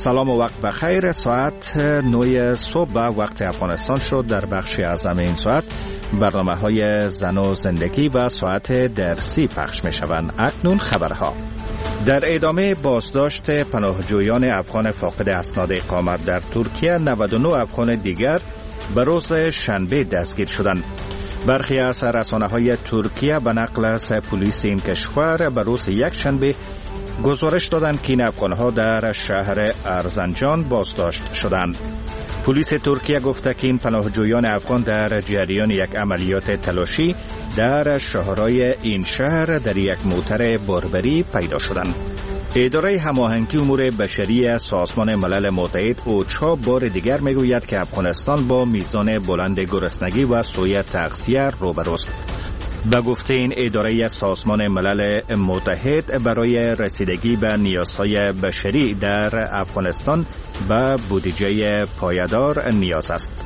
سلام و وقت بخیر. ساعت 9 صبح وقت افغانستان شد. در بخشی از این ساعت برنامه های زن و زندگی و ساعت درسی پخش می شوند. اکنون خبرها. در ادامه بازداشت پناهجویان افغان فاقد اسناد اقامت در ترکیه، 99 افغان دیگر به روز شنبه دستگیر شدند. برخی از رسانه‌های ترکیه به نقل از پلیس این کشور به روز یک شنبه گزارش دادند که این افغان‌ها در شهر ارزنجان بازداشت شدند. پلیس ترکیه گفته که این پناهجویان افغان در جریان یک عملیات تلاشی در شهرهای این شهر در یک موتر باربری پیدا شدند. اداره هماهنگی امور بشری سازمان ملل متحد اوچا بار دیگر میگوید که افغانستان با میزان بلند گرسنگی و سوء تغذیه روبروست. به گفته این اداره سازمان ملل متحد، برای رسیدگی به نیازهای بشری در افغانستان به بودجه پایدار نیاز است.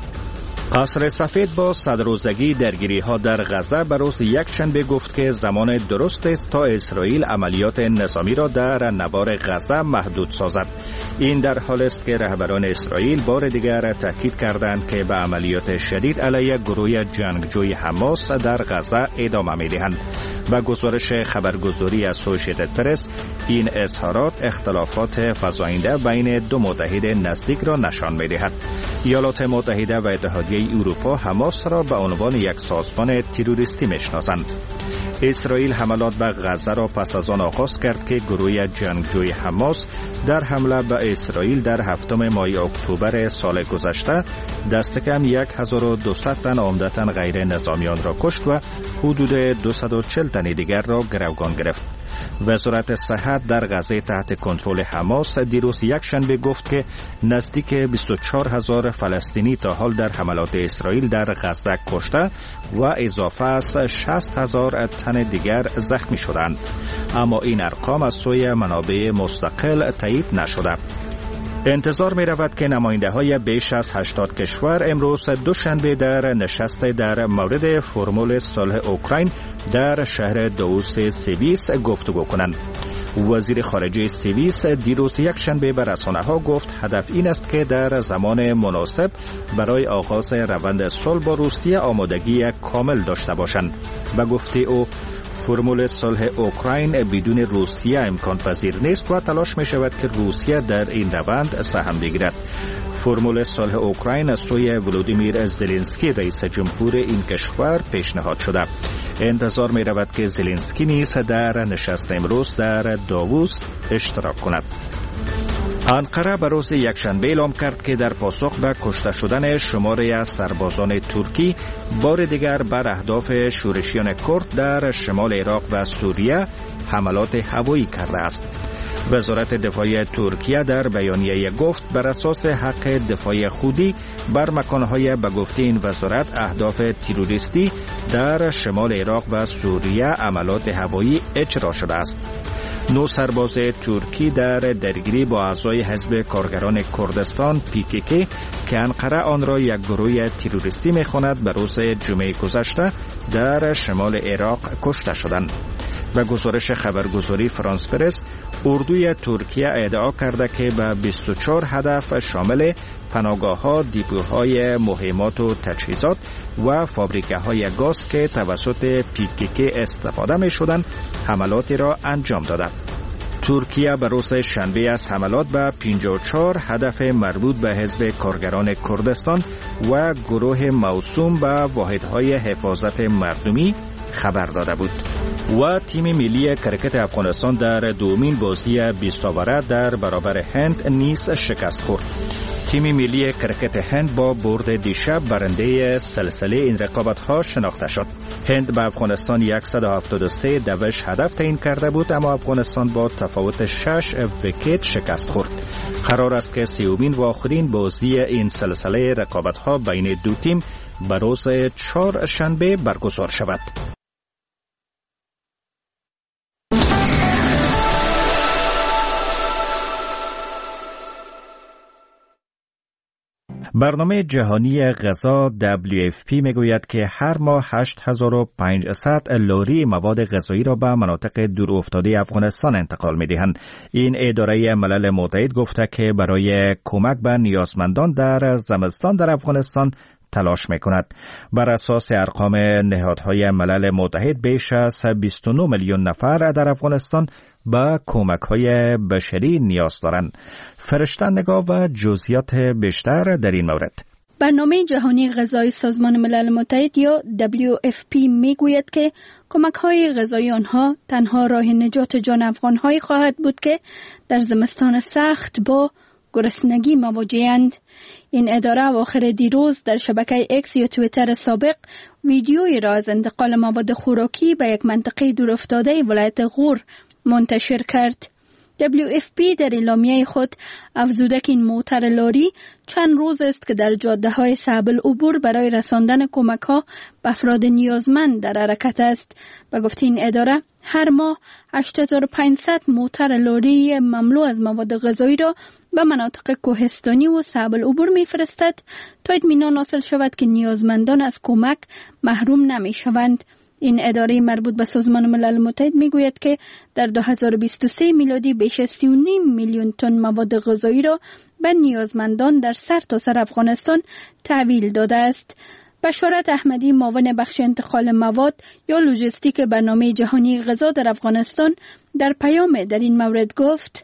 قصر سفید با صدروزگی درگیری ها در غزه به روز یک شنبه گفت که زمان درست است تا اسرائیل عملیات نظامی را در نوار غزه محدود سازد. این در حال است که رهبران اسرائیل بار دیگر تاکید کردند که به عملیات شدید علیه گروه جنگجوی حماس در غزه ادامه می‌دهند. با گزارش خبرگزاری اسوسییتد پرس، این اظهارات اختلافات فزاینده بین دو متحد نزدیک را نشان می‌دهد. ایالات متحده و اتحادیه اروپا حماس را به عنوان یک سازمان تروریستی میشناسند. اسرائیل حملات به غزه را پس از آن آغاز کرد که گروه جنگجوی حماس در حمله به اسرائیل در 7 ماه اکتبر سال گذشته دست کم 1200 تن عمدتاً غیر نظامیان را کشت و حدود 240 تن دیگر را گروگان گرفت. وزارت صحت در غزه تحت کنترل حماس دیروز یک شنبه گفت که نزدیک 24,000 فلسطینی تا حال در حملات اسرائیل در غزه کشته و اضافه از 60,000 تن دیگر زخمی شدند. اما این ارقام از سوی منابع مستقل تایید نشده. انتظار می رود که نماینده های بیش از 80 کشور امروز دوشنبه در نشست در مورد فرمول صلح اوکراین در شهر داووس سوئیس گفتگو کنند. وزیر خارجه سوئیس دیروز یک شنبه به رسانه ها گفت هدف این است که در زمان مناسب برای آغاز روند صلح با روسیه آمادگی کامل داشته باشند. به گفته او، فرمول صلح اوکراین بدون روسیه امکان پذیر نیست و تلاش می شود که روسیه در این روند سهم بگیرد. فرمول صلح اوکراین از سوی ولودیمیر زلنسکی رئیس جمهور این کشور پیشنهاد شده. انتظار می رود که زلنسکی نیز در نشست امروز در داووس اشتراک کند. انقره به روز یکشنبه اعلام کرد که در پاسخ به کشته شدن شماری از سربازان ترکی بار دیگر بر اهداف شورشیان کرد در شمال عراق و سوریه حملات هوایی کرده است. وزارت دفاع ترکیه در بیانیه گفت بر اساس حق دفاع خودی بر مکانهای به گفته این وزارت اهداف تروریستی در شمال عراق و سوریه عملیات هوایی اجرا شده است. 9 سرباز ترکی در درگیری با اعضای حزب کارگران کردستان PKK که انقره آن را یک گروه تروریستی می‌خواند به روز جمعه گذشته در شمال عراق کشته شدند. به گزارش خبرگزاری فرانس پرس، اردوی ترکیه ادعا کرده که به 24 هدف شامل پناهگاه‌ها، دیپوهای مهمات و تجهیزات و فابریکه‌های گاز که توسط PKK استفاده می‌شدند حملاتی را انجام داده. ترکیه به روز شنبه از حملات به 54 هدف مربوط به حزب کارگران کردستان و گروه موسوم به واحدهای حفاظت مردمی خبر داده بود. و تیم ملی کرکت افغانستان در دومین بازی 20 اوره در برابر هند نیز شکست خورد. تیم ملی کرکت هند با برد دیشب برنده سلسله این رقابت‌ها شناخته شد. هند به افغانستان 173 دوش هدف تعیین کرده بود، اما افغانستان با تفاوت 6 ویکت شکست خورد. قرار است که سومین و آخرین بازی این سلسله رقابت‌ها بین دو تیم به روز 4 شنبه برگزار شود. برنامه جهانی غذا WFP میگوید که هر ماه 8500 لاری مواد غذایی را به مناطق دورافتاده افغانستان انتقال می‌دهند. این اداره ملل متحد گفته که برای کمک به نیازمندان در زمستان در افغانستان تلاش می‌کند. بر اساس ارقام نهادهای ملل متحد بیش از 29 میلیون نفر در افغانستان به کمک‌های بشری نیاز دارند. فرشته نگاه و جزئیات بیشتر در این مورد. برنامه جهانی غذایی سازمان ملل متحد یا WFP میگوید که کمک‌های غذایی آنها تنها راه نجات جان افغان‌های خواهد بود که در زمستان سخت با گرسنگی مواجه‌اند. این اداره اواخر دیروز در شبکه اکس یا توییتر سابق ویدیویی را از انتقال مواد خوراکی به یک منطقه دورافتاده ولایت غور منتشر کرد. WFP در اعلامیه خود افزوده که این موتر لاری چند روز است که در جاده‌های صعب العبور برای رساندن کمک‌ها به افراد نیازمند در حرکت است. به گفته این اداره هر ماه 8500 موتر لاری مملو از مواد غذایی را به مناطق کوهستانی و صعب العبور می‌فرستد تا اطمینان حاصل شود که نیازمندان از کمک محروم نمی‌شوند. این اداره مربوط به سازمان ملل متحد میگوید که در 2023 میلادی بیش از 3.5 میلیون تن مواد غذایی را به نیازمندان در سرتاسر افغانستان تحویل داده است. بشارت احمدی معاون بخش انتقال مواد یا لوجستیک برنامه جهانی غذا در افغانستان در پیام در این مورد گفت: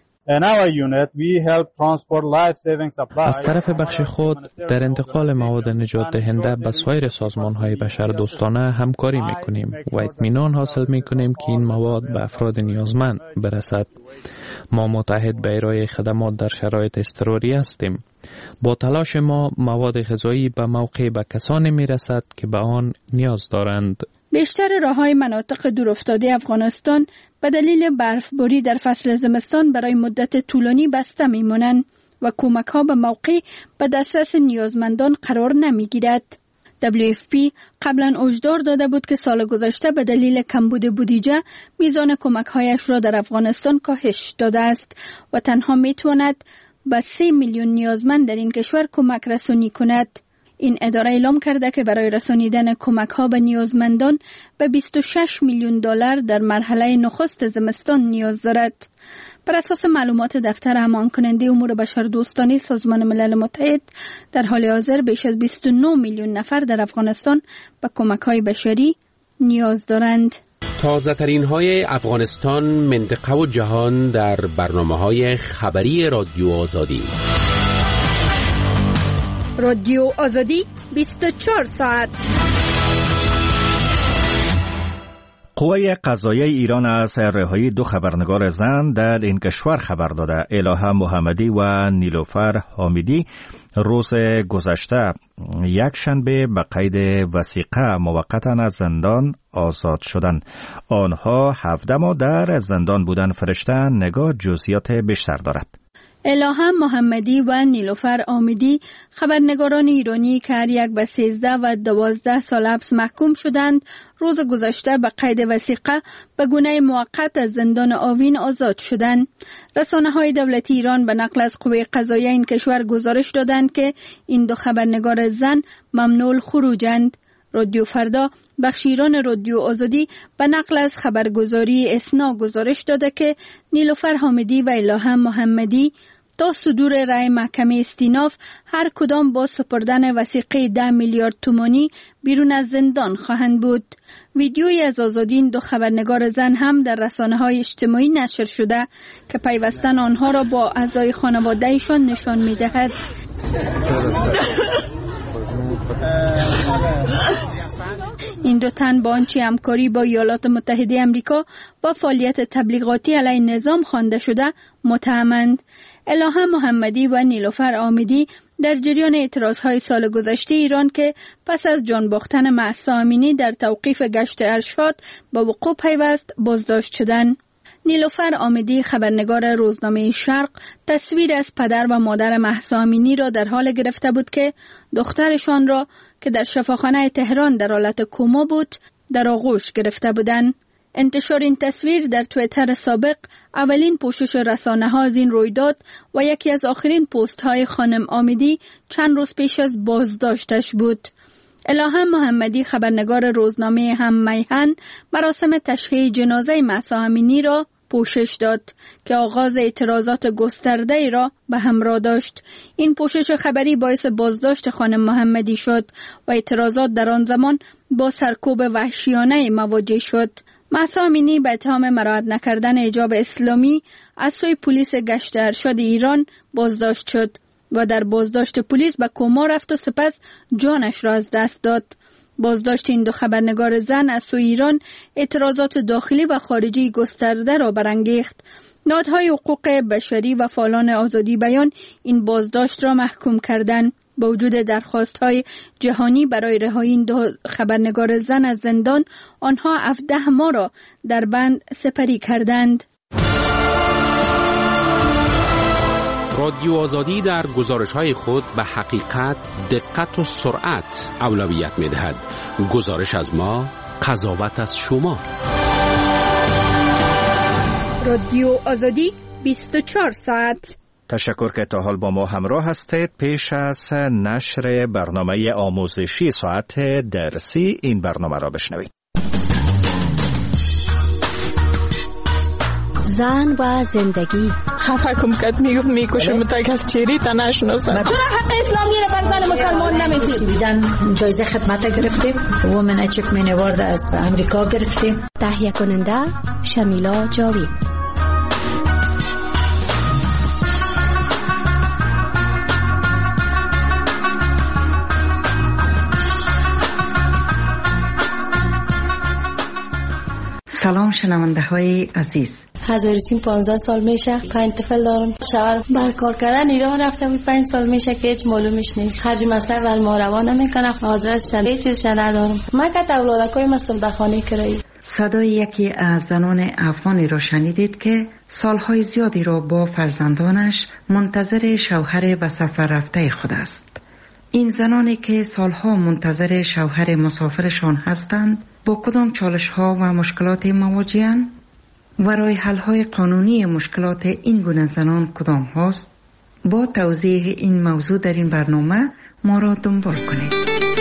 از طرف بخش خود در انتقال مواد نجات دهنده به سایر سازمان‌های بشردوستانه همکاری می‌کنیم و اطمینان حاصل می‌کنیم که این مواد به افراد نیازمند برسد. ما متحد به ارائه خدمات در شرایط اضطراری هستیم. با تلاش ما مواد غذایی به موقع به کسانی می‌رسد که به آن نیاز دارند. بیشتر راه‌های مناطق دورافتاده افغانستان به دلیل برفباری در فصل زمستان برای مدت طولانی بسته می‌مانند و کمک‌ها به موقع به دسترس نیازمندان قرار نمی‌گیرد. WFP قبلا هشدار داده بود که سال گذشته به دلیل کمبود بودجه میزان کمک‌هایش را در افغانستان کاهش داده است و تنها می‌تواند به 3 میلیون نیازمند در این کشور کمک رسانی کند. این اداره اعلام کرده که برای رسانیدن کمک‌ها به نیازمندان به 26 میلیون دلار در مرحله نخست زمستان نیاز دارد. بر اساس معلومات دفتر امان کننده امور بشردوستانه سازمان ملل متحد در حال حاضر بیش از 29 میلیون نفر در افغانستان به کمک‌های بشری نیاز دارند. تازه ترین های افغانستان، منطقه و جهان در برنامه‌های خبری رادیو آزادی. رادیو آزادی 24 ساعت. قوه قضاییه ایران از رهایی 2 خبرنگار زن در این کشور خبر داده. الهام محمدی و نیلوفر حامیدی روز گذشته یک شنبه به قید وثیقه موقتا از زندان آزاد شدند. آنها 17 ماه در زندان بودند. فرشته نگاه جزئیات بیشتر دارد. الهام محمدی و نیلوفر حامیدی خبرنگاران ایرانی که هر یک به 13 و 12 سال حبس محکوم شدند روز گذشته به قید وثیقه به گونه موقت از زندان آوین آزاد شدند. رسانه‌های دولتی ایران به نقل از قوه قضاییه این کشور گزارش دادند که این 2 خبرنگار زن ممنوع الخروجند. رادیو فردا بخش ایران رادیو آزادی به نقل از خبرگزاری اسنا گزارش داده که نیلوفر حامیدی و الهام محمدی تا صدور رأی محکمه استیناف هر کدام با سپردن وثیقه 10 میلیارد تومانی بیرون از زندان خواهند بود. ویدیویی از آزادی این 2 خبرنگار زن هم در رسانه‌های اجتماعی نشر شده که پیوستن آنها را با اعضای خانواده‌شان نشان می‌دهد. این 2 تن با آنچه همکاری با ایالات متحده آمریکا با فعالیت تبلیغاتی علیه نظام خوانده شده متهمند. الهام محمدی و نیلوفر حامیدی در جریان اعتراضهای سال گذشته ایران که پس از جان باختن مهسا امینی در توقیف گشت ارشاد به وقوع پیوست بازداشت شدند. نیلوفر حامیدی خبرنگار روزنامه شرق تصویر از پدر و مادر مهسا امینی را در حال گرفته بود که دخترشان را که در شفاخانه تهران در حالت کما بود در آغوش گرفته بودند. انتشار این تصویر در توییتر سابق اولین پوشش رسانه‌ها از این رویداد و یکی از آخرین پست‌های خانم آمیدی چند روز پیش از بازداشتش بود. الهام محمدی خبرنگار روزنامه هم میهن مراسم تشییع جنازه مهسا امینی را پوشش داد که آغاز اعتراضات گسترده را به همراه داشت. این پوشش خبری باعث بازداشت خانم محمدی شد و اعتراضات در آن زمان با سرکوب وحشیانه مواجه شد. مهسا امینی به اتهام مراعات نکردن حجاب اسلامی از سوی پلیس گشت ارشد ایران بازداشت شد و در بازداشت پلیس به کما رفت و سپس جانش را از دست داد. بازداشت این دو خبرنگار زن از سوی ایران اعتراضات داخلی و خارجی گسترده را برانگیخت. نهادهای حقوق بشری و فعالان آزادی بیان این بازداشت را محکوم کردند. با وجود درخواست‌های جهانی برای رهایی این دو خبرنگار زن از زندان، آنها 17 ماه را در بند سپری کردند. رادیو آزادی در گزارش‌های خود به حقیقت، دقت و سرعت اولویت می‌دهد. گزارش از ما، قضاوت از شما. رادیو آزادی 24 ساعت. تشکر که تا حال با ما همراه هستید. پیش از نشر برنامه آموزشی ساعت درسی این برنامه را بشنوید. زن و زندگی. خفه کم کد میکشه متک از چیری تا نشناسن. چرا حق اسلامی را بر زن مسلمان نمیدید؟ جایزه خدمت گرفتیم. وومن اچیومنت اوارد از امریکا گرفتیم. تهیه کننده شمیلا جاوید. سلام شنونده های عزیز. هزارسیم 15 سال میشه، 5 طفل دارم. شوهر بر کار کردن ایران رفته بود، 5 سال میشه که هیچ معلومش نیست. خرج مصرف ول ما روان نمیکنه، آدرس هیچ چیزش ندارم. من که اولادکای مسئول به خانه کرایی. صدای یکی از زنان افغانی را شنیدید که سالهای زیادی را با فرزندانش منتظر شوهر به سفر رفته خود است. این زنانی که سالها منتظر شوهر مسافرشان هستند با کدام چالش‌ها و مشکلات مواجه‌اند و راه حل‌های قانونی مشکلات این گونه زنان کدام هاست؟ با توضیح این موضوع در این برنامه ما را دنبال کنید.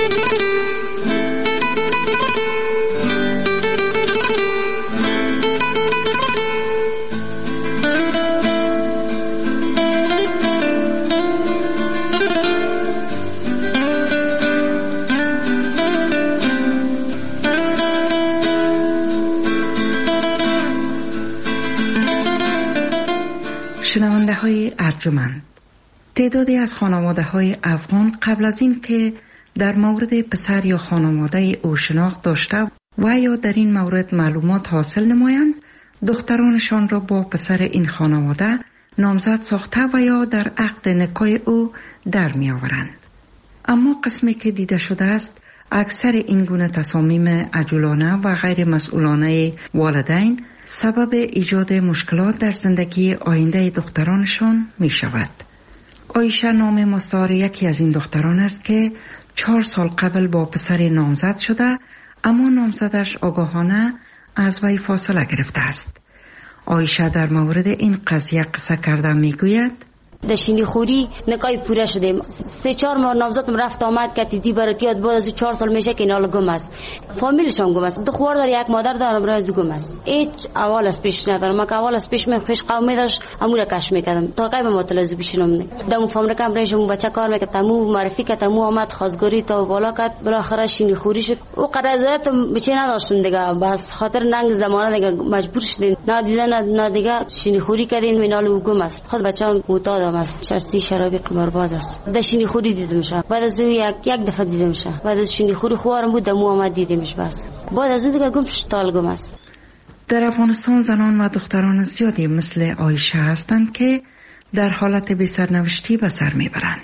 شنونده های ارجمند، تعدادی از خانواده های افغان قبل از این که در مورد پسر یا خانواده او شناخت داشته و یا در این مورد معلومات حاصل نمایند، دخترانشان را با پسر این خانواده نامزد ساخته و یا در عقد نکاح او در می آورند. اما قسمی که دیده شده است، اکثر این گونه تصامیم عجولانه و غیر مسئولانه والدین سبب ایجاد مشکلات در زندگی آینده دخترانشان می شود. عایشه نام مستعار یکی از این دختران است که 4 سال قبل با پسر نامزد شده، اما نامزدش آگاهانه از وی فاصله گرفته است. عایشه در مورد این قضیه قصه کرده می گوید: دشینی خوری نکای پوره شده، 3-4 ماه نامزدم رفت آمد که دیدی براتیات بعد از 4 سال میشه که اینا گم است. فامیلشون گم است. دختر داره، یک مادر دارم، راه از گم است. هیچ اول از پیش ندارم. ما که اول از پیش خوش قومی داشت، امور کش میکردم تا کی به مطلع بشینم. دم فامر کم رنجم بچه کار میکرد، تمو معرفی کرد، تمو آمد خواستگاری تا بالا کرد، بالاخره شینی خوری شد. او قرارداد بچه نداشتن دیگه، بس خاطر ننگ زمانه دیگه مجبور شدین. نه دیدن نه دیگه شینی خوری کردین، مینالو گم است. خود بچه‌ام معتاد است، چرسی شرابی قمارباز است. دشینی خوری دیدمش. بعد از یک دفعه دیدمش. بعد از شینی خوری خوارم بود، دمو آمد دیدمش. بس بعد از دیگه گم شد، گم است. در افغانستان زنان و دختران زیادی مثل عایشه هستند که در حالت بی سرنوشتی به سر میبرند.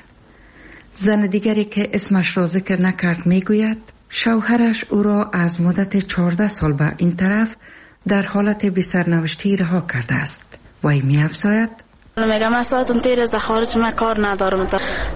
زن دیگری که اسمش را ذکر نکرد میگوید شوهرش او را از مدت 14 سال به این طرف در حالت بی سرنوشتی رها کرده است. وی می‌افزاید: میگم اصلا تیر از خارج من کار ندارم،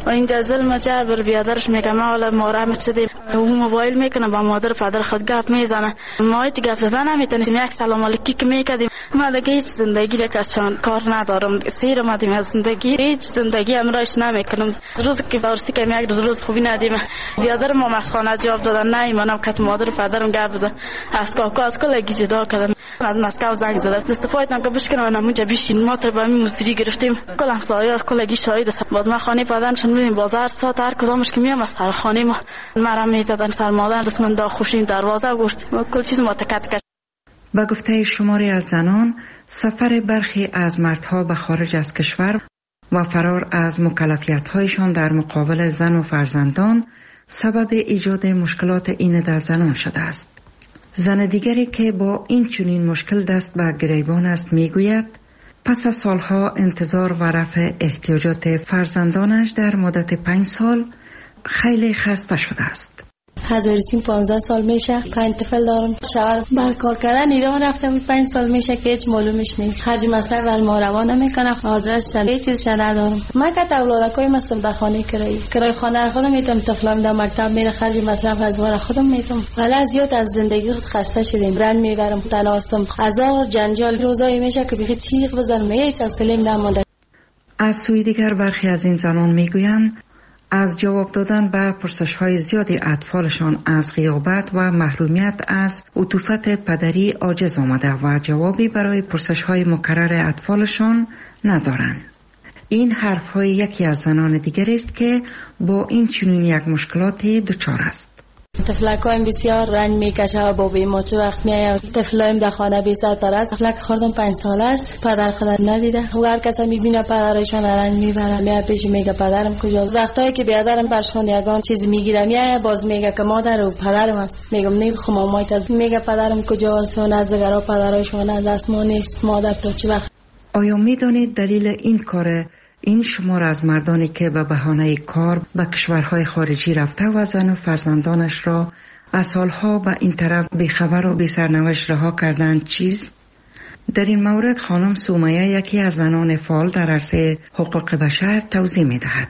و اینجا ظلم جر بر بیادرش میگه ما ولی مورم شدیم او موبایل میکنه با مادر پدر خود گپ میزنه ما هیچ گپ زدن نمیتونیم یک سلام علیکی که میکردیم ما دیگه هیچ زندگی کشان کار ندارم سیر اومدیم از زندگی هیچ زندگی امرایش نمیکنم روز که فارسی که یک روز خوبی ندیم بیادر ما مسخانه جواب دادن نه منم که مادر پدرم گپ بزن از کاکا از کلگی جدا کردن از مسکو زنگ زدم استفاده نکنم بشکنم من اونجا بشین ما تر با مصری گرفتیم کلم سایه کلگی شاهد است باز ما خانه پدرشون میبینیم بازار ساعت هر کدامش که میام از سر خانه ما مرا میزدن سر مادر دست من دا خوشیم دروازه گفت ما کل چیز متکت کرد. با گفته شماری از زنان سفر برخی از مردها به خارج از کشور و فرار از مکلفیت‌هایشان در مقابل زن و فرزندان سبب ایجاد مشکلات این در زنان شده است. زن دیگری که با این چنین مشکل دست به گریبان است میگوید پس از سالها انتظار و رفع احتیاجات فرزندانش در مدت 5 سال خیلی خسته شده است. از ورسیم 15 سال میشه 5 طفل دارم شوهر بر کار کردن ایران رفتم 5 سال میشه که هیچ معلومش نیست خرج مصرف ول ما روانه میکنه حاضرش هیچ چیزش ندارم من که اولادکای مستم در خانه کرای خانه خودم میتونم طفلام در مکتب میره خرج مصرف از وار خودم میتونم ولی زیاد از زندگی خود خسته شدیم رنج میبرم تناستم هزار جنجال روزایی میشه که بخی چیغ بزنم هیچ حوصله‌ام نمونده. از سوی دیگر برخی از این زنان میگویند از جواب دادن به پرسش‌های زیادی اطفالشان از غیابت و محرومیت از عطوفت پدری عاجز آمده و جوابی برای پرسش‌های مکرر اطفالشان ندارند. این حرف‌های یکی از زنان دیگری است که با این چنین یک مشکلاتی دچار است. طفلکایم بسیار رنج میکشه و بابی ما چه وقت میایه طفلایم در خانه بی سرپرست است طفلک خوردم 5 ساله است پدر خودت ندیده و هر کس میبینه پدرشون رنج میبره میاد پیش میگه پدرم کجاست وقتایی که بیادرم برشون یگان چیز میگیره میایه باز میگه که مادر و پدرم است میگم نمیخوام مامایت میگه پدرم کجاست و نزدگرا پدرشون از دست ما نیست مادر تا چه وقت. آیا میدانید دلیل این کار این شمار از مردانی که به بهانه کار به کشورهای خارجی رفته و زن و فرزندانش را از سالها به این طرف بیخبر و بی سرنوشت رها کردند چیز؟ در این مورد خانم سومیه یکی از زنان فعال در عرصه حقوق بشر توضیح می دهد.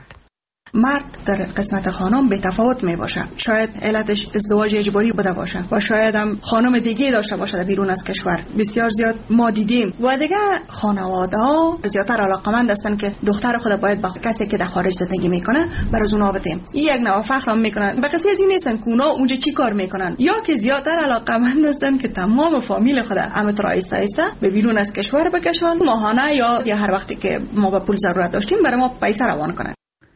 مرد در قسمت خانم به تفاوت می باشه شاید علتش ازدواج اجباری بوده باشه و شاید هم خانم دیگه داشته باشه بیرون از کشور بسیار زیاد ما دیدیم و دیگه خانواده ها زیادتر علاقمند هستن که دختر خود باید با کسی که در خارج زندگی میکنه برای اونها بدیم این یک نوع فخر میکنن به کسی از این نیستن که اونا اونجا چی کار میکنن یا که زیادتر علاقمند هستن که تمام فامیل خود امت رایسته ایسته به بیرون از کشور بکشن ماهانه یا هر وقتی که ما به پول ضرورت داشتیم برای ما پیسه روان کنن.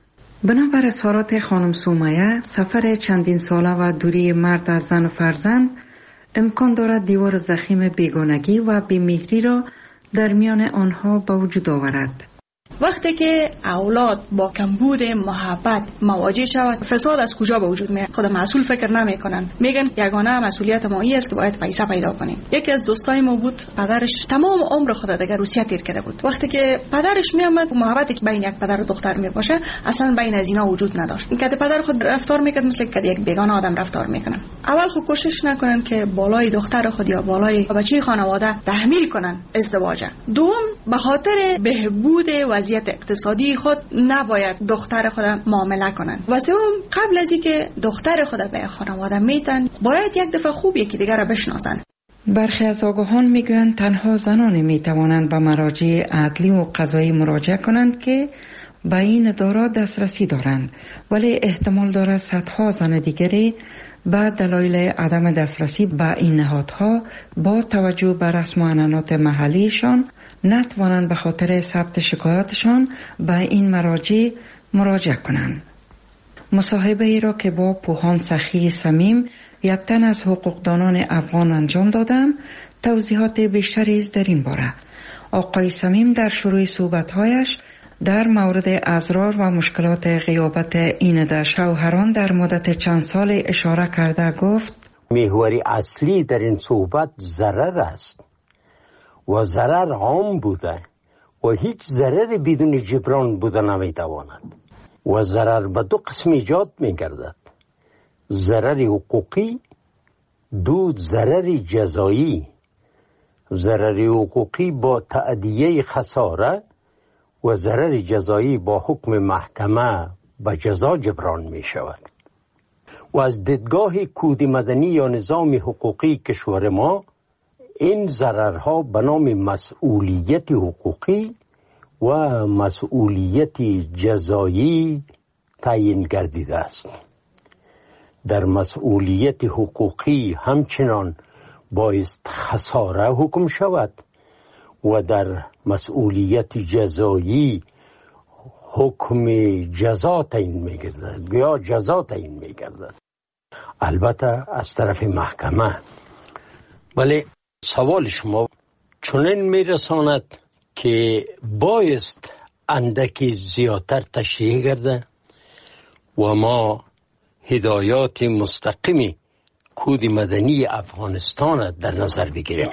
بنابر اظهارات خانم سومیه سفر چندین ساله و دوری مرد از زن و فرزند امکان دارد دیوار ضخیم بیگانگی و بی‌مهری را در میان آنها به وجود آورد. وقتی که اولاد با کمبود محبت مواجه شود فساد از کجا به وجود میاد خود مسئول فکر نمیکنن میگن یگانه مسئولیت ما این است که باید پیسه پیدا کنیم. یکی از دوستای ما بود پدرش تمام عمر خود دیگه روسیه تیر کرده بود وقتی که پدرش میامد محبتی که بین یک پدر و دختر میباشه اصلا بین از اینا وجود نداشت این که پدر خود رفتار میکرد مثل که یک بیگانه آدم رفتار میکنن. اول خود کوشش نکنن که بالای دختر خود یا بالای بچه خانواده تحمیل کنن ازدواج. دوم به خاطر بهبود وضعیت اقتصادی خود نباید دختر خود معامله کنن و سوم قبل از اینکه دختر خود به خانواده میتن باید یک دفعه خوب یکی دیگر را بشناسن. برخی از آگاهان میگویند تنها زنانی میتوانند به مراجع عدلی و قضایی مراجعه کنند که به این اداره دسترسی دارند ولی احتمال دارد صدها زن دیگری به دلایل عدم دسترسی به این نهادها با توجه به رسم و عنعنات محلیشان نتوانند به خاطر ثبت شکایاتشان به این مراجع مراجعه کنند. مصاحبه ای را که با پوهان سخی صمیم یک تن از حقوقدانان افغان انجام دادم توضیحات بیشتری است در این باره. آقای صمیم در شروع صحبت‌هایش در مورد اضرار و مشکلات غیابت این در شوهران در مدت چند سال اشاره کرده گفت محور اصلی در این صحبت ضرر است و ضرر عام بوده و هیچ ضرر بدون جبران بوده نمیتواند و ضرر به دو قسم ایجاد میگردد ضرر حقوقی دو ضرر جزایی. ضرر حقوقی با تأدیه خساره و ضرر جزایی با حکم محکمه به جزا جبران می شود. و از دیدگاه کود مدنی یا نظام حقوقی کشور ما، این ضررها به نام مسئولیت حقوقی و مسئولیت جزایی تعیین گردیده است. در مسئولیت حقوقی همچنان بایست خساره حکم شود و در مسئولیت جزایی حکم جزا تعیین می‌گردد یا جزا تعیین می‌گردد، البته از طرف محکمه. ولی سوال شما چنین میرساند که بایست اندکی زیادتر تشریح گرده و ما هدایات مستقیمی کود مدنی افغانستان در نظر بگیریم،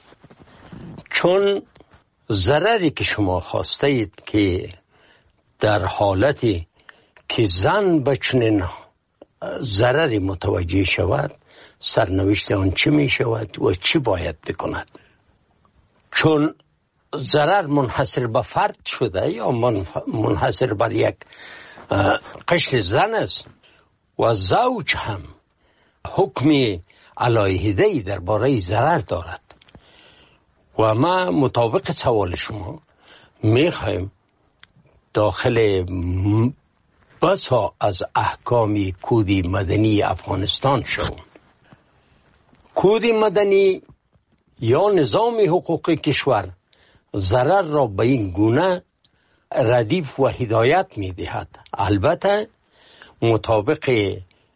چون ضرری که شما خواسته اید که در حالتی که زن به چنین ضرری متوجه شود، سرنوشت آن چی می شود و چی باید بکند. چون ضرر منحصر به فرد شده یا منحصر بر یک قشر زن است و زوج هم حکم علیحده‌ای درباره ضرر دارد و ما مطابق سوال شما میخوایم داخل بسا از احکام کود مدنی افغانستان شوم. کود مدنی یا نظام حقوقی کشور ضرر را به این گونه ردیف و هدایت می دهد. البته مطابق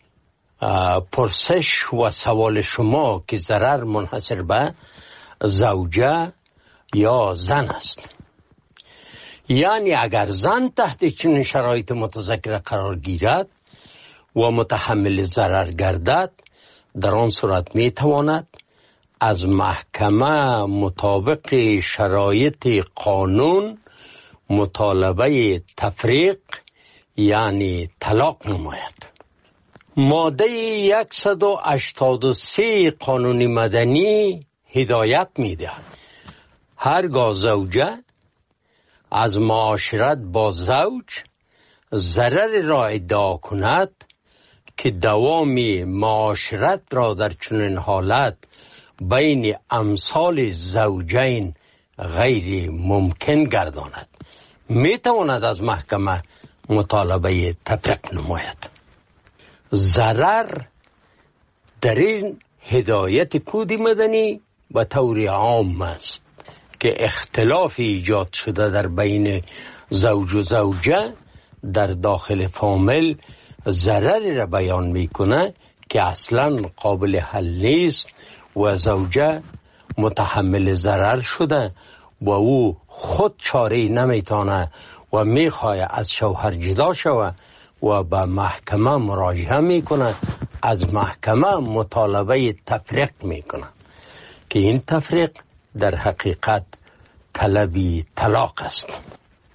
پرسش و سوال شما که ضرر منحصر به زوجه یا زن است، یعنی اگر زن تحت چنین شرایط متذکره قرار گیرد و متحمل ضرر گردد، در آن صورت می تواند از محکمه مطابق شرایط قانون مطالبه تفریق یعنی طلاق نماید. ماده 183 قانون مدنی هدایت می دهد هرگاه زوجه از معاشرت با زوج ضرر را ادعا کند که دوام معاشرت را در چنین حالت بین امثال زوجین غیر ممکن گرداند، می تواند از محکمه مطالبه تفریق نماید. ضرر در این هدایت کود مدنی به طور عام است که اختلاف ایجاد شده در بین زوج و زوجه در داخل فامیل ضرری را بیان میکنه که اصلا قابل حل نیست و زوجه متحمل ضرر شده و او خود چاره نمیتونه و میخواه از شوهر جدا شود و به محکمه مراجعه میکنه، از محکمه مطالبه تفریق میکنه که این تفریق در حقیقت طلبی طلاق است.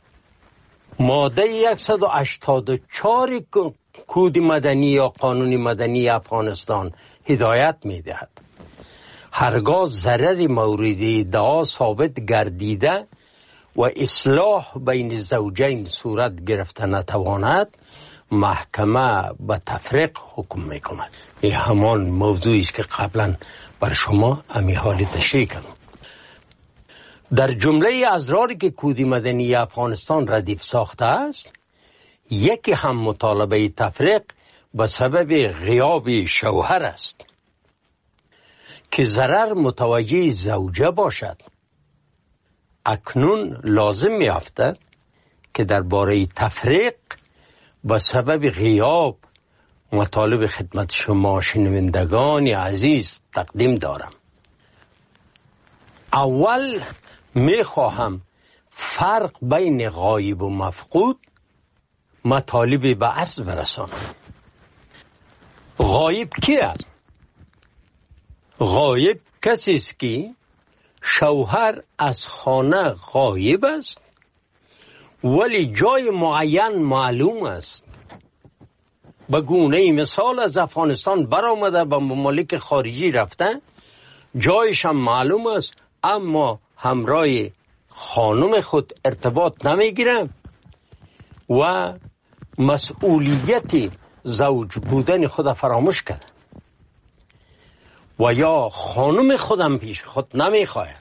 ماده 184 کود مدنی یا قانون مدنی افغانستان هدایت میدهد هرگاه ضرر مورد ادعا ثابت گردیده و اصلاح بین زوجین صورت گرفته نتواند، محکمه به تفریق حکم میکند. این همان موضوعی است که قبلا بر شما امی حال تشریح کردم. در جمله اضراری که کود مدنی افغانستان ردیف ساخته است، یکی هم مطالبه تفریق به سبب غیاب شوهر است که ضرر متوجه زوجه باشد. اکنون لازم می‌افتد که درباره تفریق به سبب غیاب مطالب خدمت شما شنوندگان عزیز تقدیم دارم. اول میخواهم فرق بین غایب و مفقود مطالبی به عرض برسانم. غایب کی است؟ غایب کسی است که شوهر از خانه غایب است ولی جای معین معلوم است. به گونه مثال از افغانستان برآمده به ممالک خارجی رفته، جایش هم معلوم است اما همراه خانم خود ارتباط نمیگیره و مسئولیت زوج بودن خود فراموش کرده و یا خانم خودم پیش خود نمیخواهد،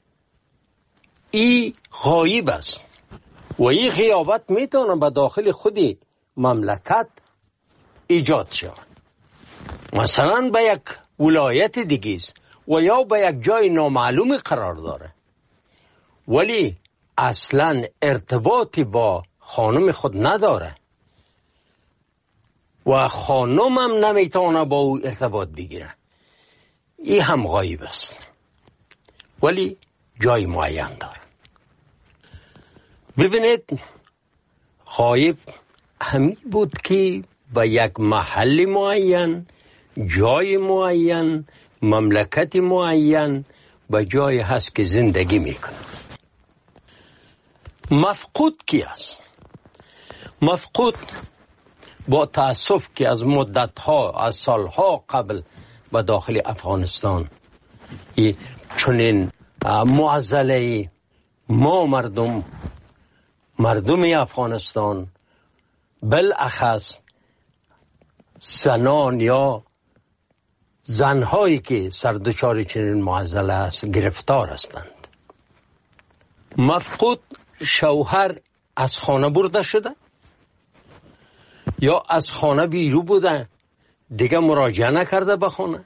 این غایب است و این غیابت میتونه به داخل خودی مملکت ایجاد شود. مثلا به یک ولایت دیگه است و یا به یک جای نامعلوم قرار داره ولی اصلا ارتباطی با خانم خود نداره و خانم هم نمیتونه با او ارتباط بگیره، این هم غایب است ولی جای معین داره. ببینید غایب همین بود که به یک محل معین، جای معین، مملکت معین به جای هست که زندگی میکنه. مفقود کی است؟ مفقود با تأسف که از مدتها، از سالها قبل به داخل افغانستان چنین معضله ما مردم افغانستان بالاخص زنان یا زنهایی که سردچار چنین معضله است گرفتار هستند. مفقود شوهر از خانه برده شده یا از خانه بیرون بوده دیگه مراجعه نکرده به خانه،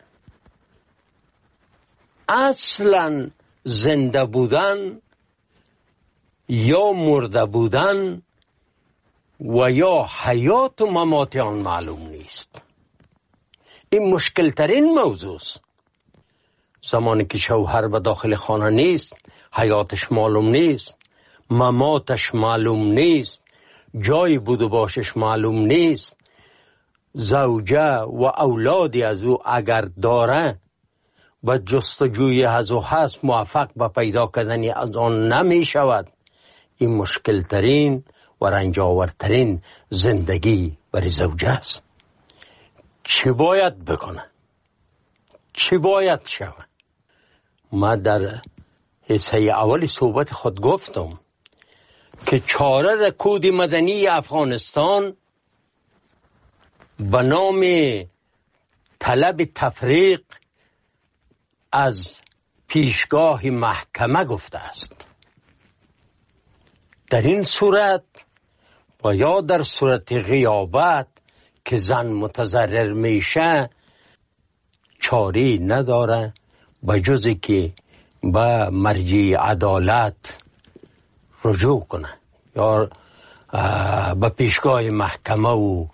اصلا زنده بودن یا مرده بودن و یا حیات و ممات آن معلوم نیست. این مشکل ترین موضوع است. زمانی که شوهر به داخل خانه نیست، حیاتش معلوم نیست، مماتش معلوم نیست، جای بود و باشش معلوم نیست، زوجه و اولادی از او اگر داره و جستجوی از او هست موفق به پیدا کردن از آن نمی شود. این مشکل ترین و رنجاورترین زندگی برای زوجه است. چه باید بکنه؟ چه باید شود؟ ما در حصه اول صحبت خود گفتم که چاره کود مدنی افغانستان به نام طلب تفریق از پیشگاه محکمه گفته است. در این صورت و یا در صورت غیابت که زن متضرر میشه چاری نداره به جزی که به مرجع عدالت رجوع کنه یا به پیشگاه محکمه و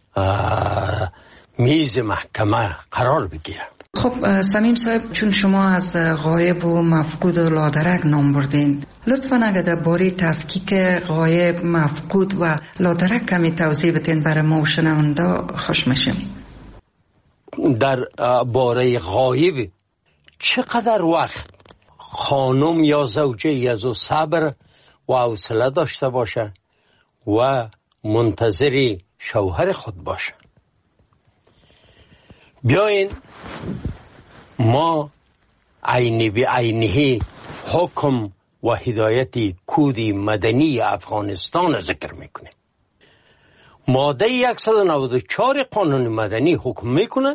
میز محکمه قرار بگیره. خب صمیم صاحب، چون شما از غایب و مفقود و لادرک نام بردین، لطفاً اگر در باره تفکیک غایب، مفقود و لادرک کمی توضیح بدین برای ما و شنونده خوش میشیم. در باره غایب چقدر وقت خانم یا زوجه از او صبر و حوصله داشته باشه و منتظر شوهر خود باشه. بیاین ما عینی به عینی حکم و هدایت کود مدنی افغانستان ذکر میکنه. ماده 194 قانون مدنی حکم میکنه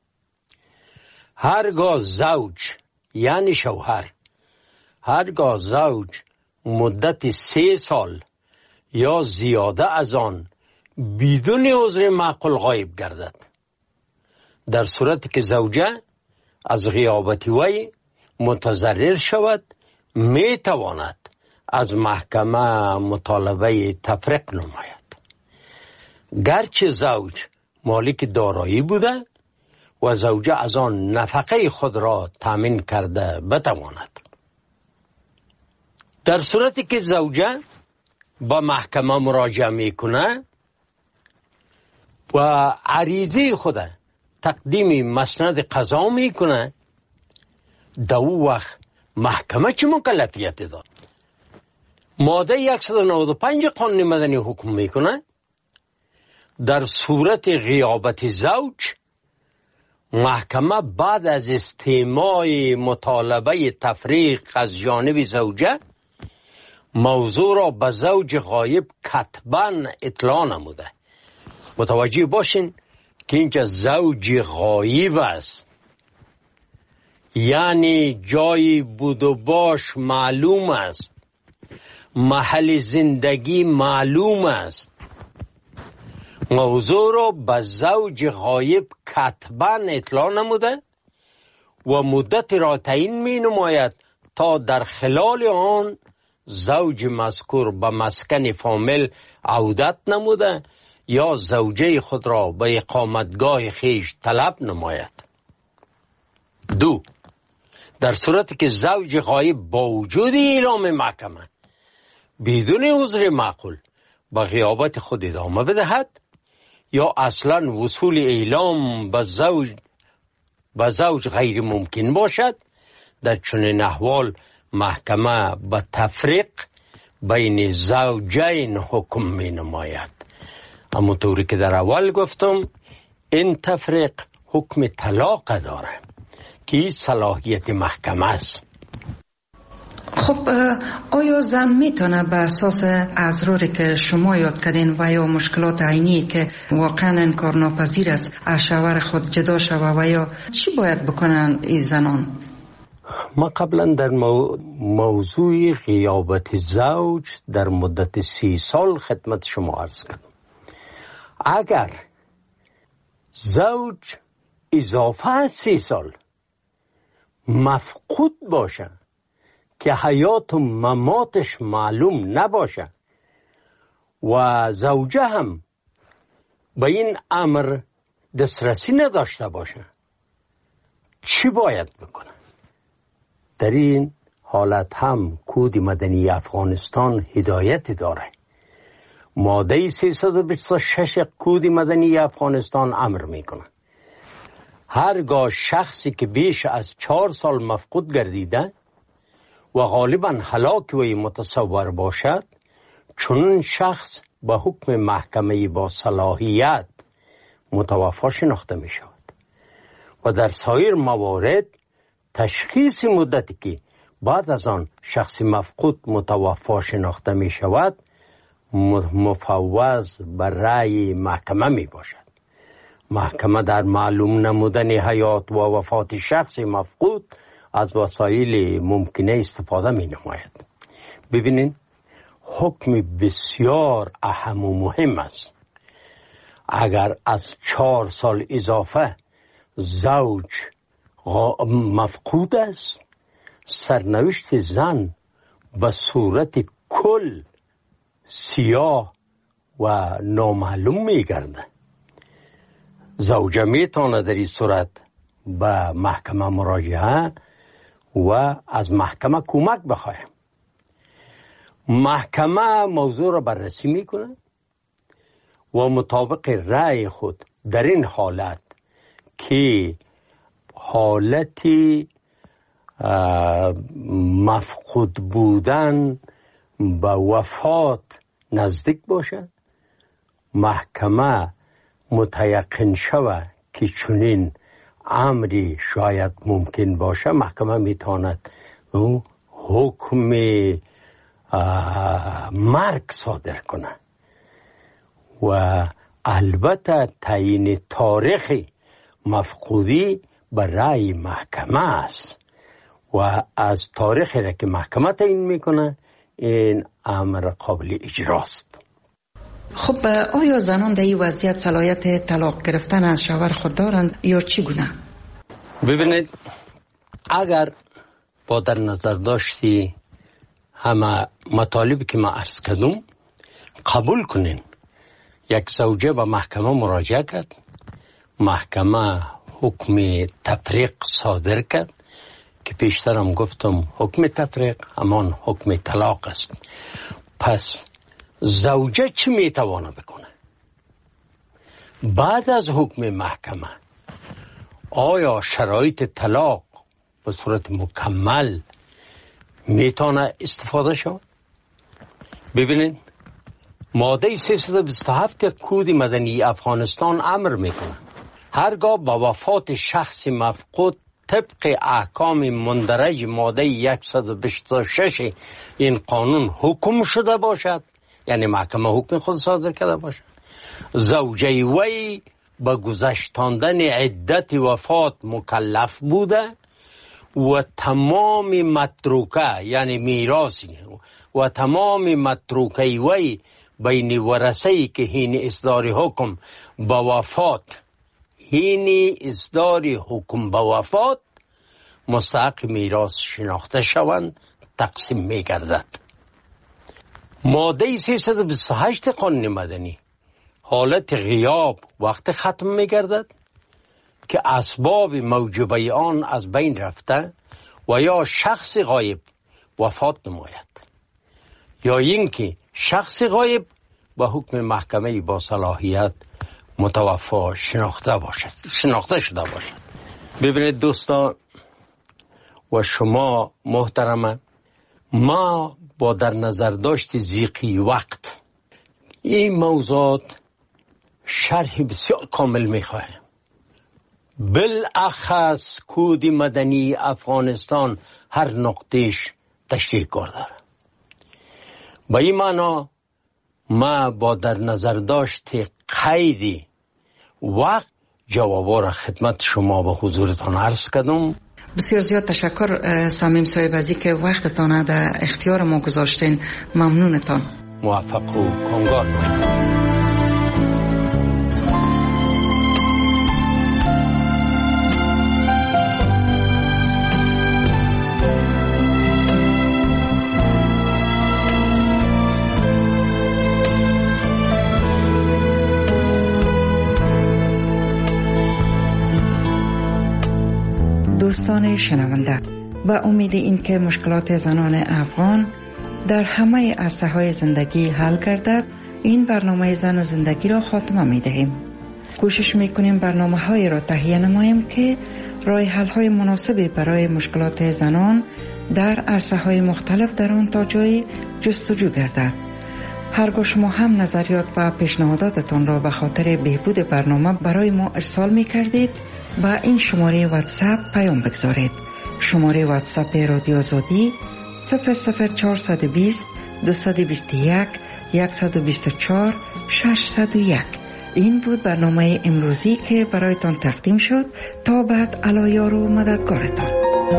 هرگاه زوج یعنی شوهر، هرگاه زوج مدت 3 سال یا زیاده از آن بدون عذر معقول غایب گردد، در صورتی که زوجه از غیابت وی متضرر شود می تواند از محکمه مطالبه تفریق نماید، گرچه زوج مالک دارایی بوده و زوجه از آن نفقه خود را تامین کرده بتواند. در صورتی که زوجه با محکمه مراجعه میکنه و عریضه خود تقدیم مسند قضا میکنه، در او وقت محکمه چه مکلفیت داد؟ ماده 195 قانون مدنی حکم میکنه در صورت غیابت زوج محکمه بعد از استماع مطالبه تفریق از جانب زوجه موضوع را به زوج غایب کتباً اطلاع نموده متوجه باشین که اینجا زوج غایب است، یعنی جای بود و باش معلوم است، محل زندگی معلوم است. موضوع را به زوج غایب کتباً اطلاع نموده و مدت را تعیین می نماید تا در خلال آن زوج مذکور به مسکن فامیل عودت نموده یا زوجه خود را به اقامتگاه خیش طلب نماید. 2. در صورتی که زوج غایب با وجود اعلام محکمه بدون عذر معقول به غیابت خود ادامه بدهد یا اصلا وصول اعلام به زوج غیر ممکن باشد، در چنین احوال محکمه به تفریق بین زوجین حکم می نماید. همونطوری که در اول گفتم این تفریق حکم طلاق داره که صلاحیت محکمه است. خب آیا زن میتونه به اساس اضراری که شما یاد کردین و یا مشکلات عینی که واقعا انکارناپذیر است از شوهر خود جدا شوه و یا چی باید بکنن این زنان؟ ما قبلا در موضوع غیابت زوج در مدت 30 سال خدمت شما عرض کردم. اگر زوج اضافه 30 سال مفقود باشه که حیات و مماتش معلوم نباشه و زوجه هم به این امر دسترسی نداشته باشه، چی باید بکنه؟ در این حالت هم کود مدنی افغانستان هدایت داره. ماده 326 کود مدنی افغانستان امر میکنه هرگاه شخصی که بیش از 4 سال مفقود گردیده و غالبا هلاک وی متصور باشد، چون شخص به حکم محکمه با صلاحیت متوفی شناخته می شود و در سایر موارد تشخیص مدتی که بعد از آن شخص مفقود متوفی شناخته می شود مفوض بر رأی محکمه می باشد. محکمه در معلوم نمودن حیات و وفات شخص مفقود از وسایل ممکنه استفاده می نماید. ببینین حکم بسیار اهم و مهم است. اگر از 4 سال اضافه زوج مفقود است، سرنوشت زن به صورت کل سیاه و نامعلوم می گرده. زوجه می تونه در این صورت به محکمه مراجعه و از محکمه کمک بخواه. محکمه موضوع را بررسی میکنه و مطابق رأی خود در این حالت که حالتی مفقود بودن به وفات نزدیک باشه، محکمه متیقن شود که چنین امری شاید ممکن باشه، محکمه میتواند حکم مرگ صادر کنه و البته تعیین تاریخ مفقودی به رأی محکمه است و از تاریخی را که محکمه تعیین میکنه این امر قابل اجراست. خب آیا زنان در این وضعیت صلاحیت طلاق گرفتن از شوهر خود دارند یا چی گونه؟ ببینید، اگر با در نظر داشتی همه مطالبی که ما عرض کردم قبول کنین، یک زوجه به محکمه مراجعه کرد، محکمه حکم تفریق صادر کرد که پیشترم گفتم حکم تفریق همان حکم طلاق است. پس زوجه چی میتوانه بکنه؟ بعد از حکم محکمه آیا شرایط طلاق به صورت مکمل میتونه استفاده شد؟ ببینید، ماده 327 کود مدنی افغانستان امر میکنه هرگاه با وفات شخص مفقود طبق احکام مندرج ماده 126 این قانون حکم شده باشد، یعنی محکمه حکم خود صادر کرده باشد، زوجه وی به گذشتاندن عدت وفات مکلف بوده و تمام متروکه یعنی میراثی و تمام متروکه وی بین ورثه‌ای که هین اصدار حکم به وفات مستحق میراث شناخته شوند تقسیم می گردد. ماده 328 قانون مدنی حالت غیاب وقت ختم می گردد که اسباب موجبه آن از بین رفته و یا شخص غایب وفات نماید یا اینکه شخص غایب به حکم محکمه با صلاحیت متوفا شناخته شده باشد. ببینید دوستان و شما محترمه، ما با در نظر داشت ضیقی وقت این موضوعات شرح بسیار کامل میخواهیم. بالاخص کود مدنی افغانستان هر نقطهش تشریح کرده. با این معنا ما با در نظر داشت قید وقت جوابا را خدمت شما به حضورتان عرض کردم. بسیار زیاد تشکر صمیم صاحب از اینکه وقتتان در اختیار ما گذاشتین. ممنونتان. موفق و کامگار باشید. دوستان شنونده، با امید اینکه مشکلات زنان افغان در همه عرصه‌های زندگی حل گردد، این برنامه زن و زندگی را خاتمه می‌دهیم. کوشش می‌کنیم برنامه‌هایی را تهیه نماییم که راه حل‌های مناسبی برای مشکلات زنان در عرصه‌های مختلف در آن تا جایی جستجو گردد. هرگاه شما هم نظریات و پیشنهاداتتان را به خاطر بهبود برنامه برای ما ارسال می‌کردید، با این شماره واتساپ پیام بگذارید. شماره واتساپ رادیو آزادی 00420 221 124 601. این بود برنامه امروزی که برایتان تقدیم شد. تا بعد علایار و مددگارتان.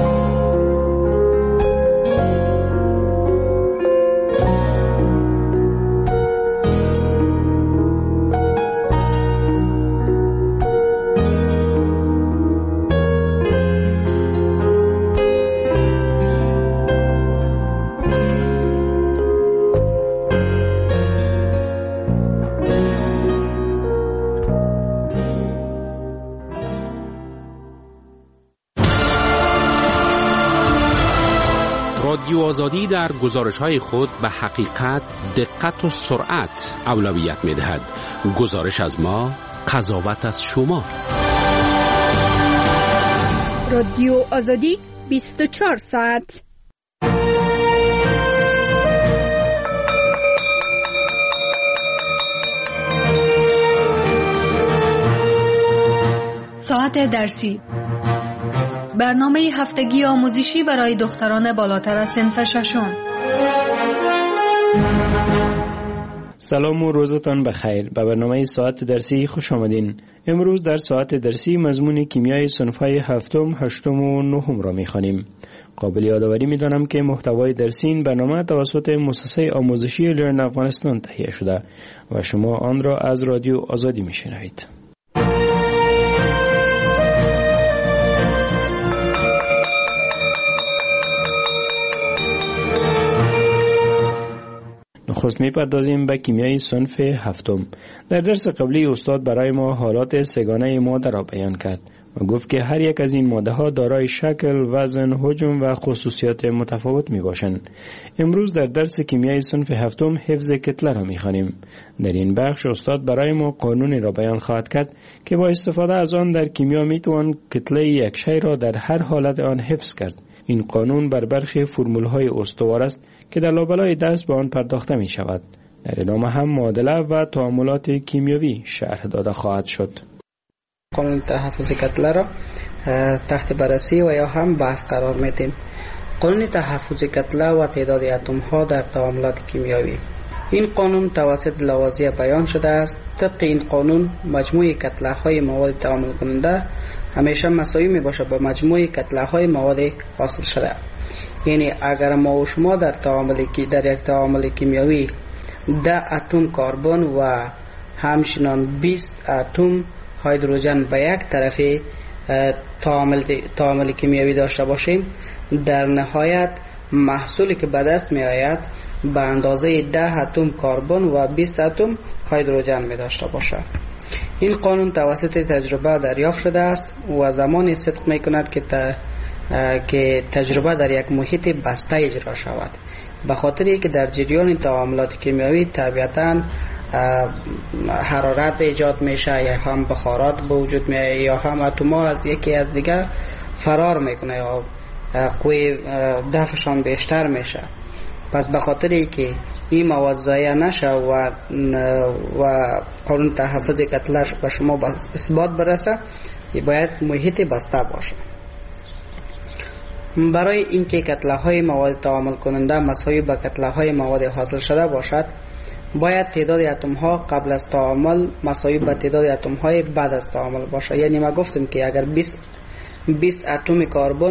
رادیو آزادی در گزارش‌های خود به حقیقت، دقت و سرعت اولویت می‌دهد. گزارش از ما، قضاوت از شما. رادیو آزادی 24 ساعت. ساعت درسی، برنامه هفتگی آموزشی برای دختران بالاتر از صنف ششم. سلام و روزتان بخیر. به برنامه ساعت درسی خوش آمدین. امروز در ساعت درسی مضمون کیمیای صنف‌های هفتم، هشتم و نهم را می‌خوانیم. قابل یادآوری می‌دانم که محتوای درسی این برنامه توسط مؤسسه آموزشی لرن افغانستان تهیه شده و شما آن را از رادیو آزادی می‌شنوید. نخست می‌پردازیم به کیمیای صنف هفتم. در درس قبلی استاد برای ما حالات سگانه ماده را بیان کرد و گفت که هر یک از این ماده‌ها دارای شکل، وزن، حجم و خصوصیات متفاوت میباشند. امروز در درس کیمیای صنف هفتم حفظ کتله را می‌خوانیم. در این بخش استاد برای ما قانونی را بیان خواهد کرد که با استفاده از آن در کیمیا میتوان کتله یک شی را در هر حالت آن حفظ کرد. این قانون بر برخی فرمول‌های استوار است که در لابلای درس به آن پرداخته می شود. در ادامه هم معادله و تعاملات کیمیاوی شرح داده خواهد شد. قانون تحفظ کتله را تحت بررسی و یا هم بحث قرار میدیم. قانون تحفظ کتله و تعداد اتم ها در تعاملات کیمیاوی. این قانون توسط لاوازیه بیان شده است. طبق این قانون مجموع کتله‌های مواد تعامل کننده همیشه مساوی می باشد با مجموع کتله‌های مواد حاصل شده. یعنی اگر ما و شما در یک تعامل کیمیایی 10 اتم کربن و همچنین 20 اتم هیدروژن به یک طرف تعامل کیمیایی داشته باشیم، در نهایت محصولی که به دست می آید به اندازه 10 اتم کربن و 20 اتم هیدروژن می داشته باشد. این قانون توسط تجربه دریافت شده است و زمانی صدق می کند که تجربه در یک محیط بسته اجرا شود، به خاطر که در جریان تعاملات کیمیایی طبیعتاً حرارت ایجاد میشه، یا هم بخارات به وجود میاد، یا هم اتم‌ها از یکی از دیگر فرار میکنه یا قوی دفعشان بیشتر میشه. پس به خاطر که این مواد ضایع نشه و قانون تحفظ کتله‌اش به شما اثبات برسه، باید محیط بسته باشه. برای اینکه کتله‌های مواد تعامل کننده مساوی با کتله‌های مواد حاصل شده باشد، باید تعداد اتم‌ها قبل از تعامل مساوی با تعداد اتم‌های بعد از تعامل باشد. یعنی ما گفتم که اگر 20 اتم کربن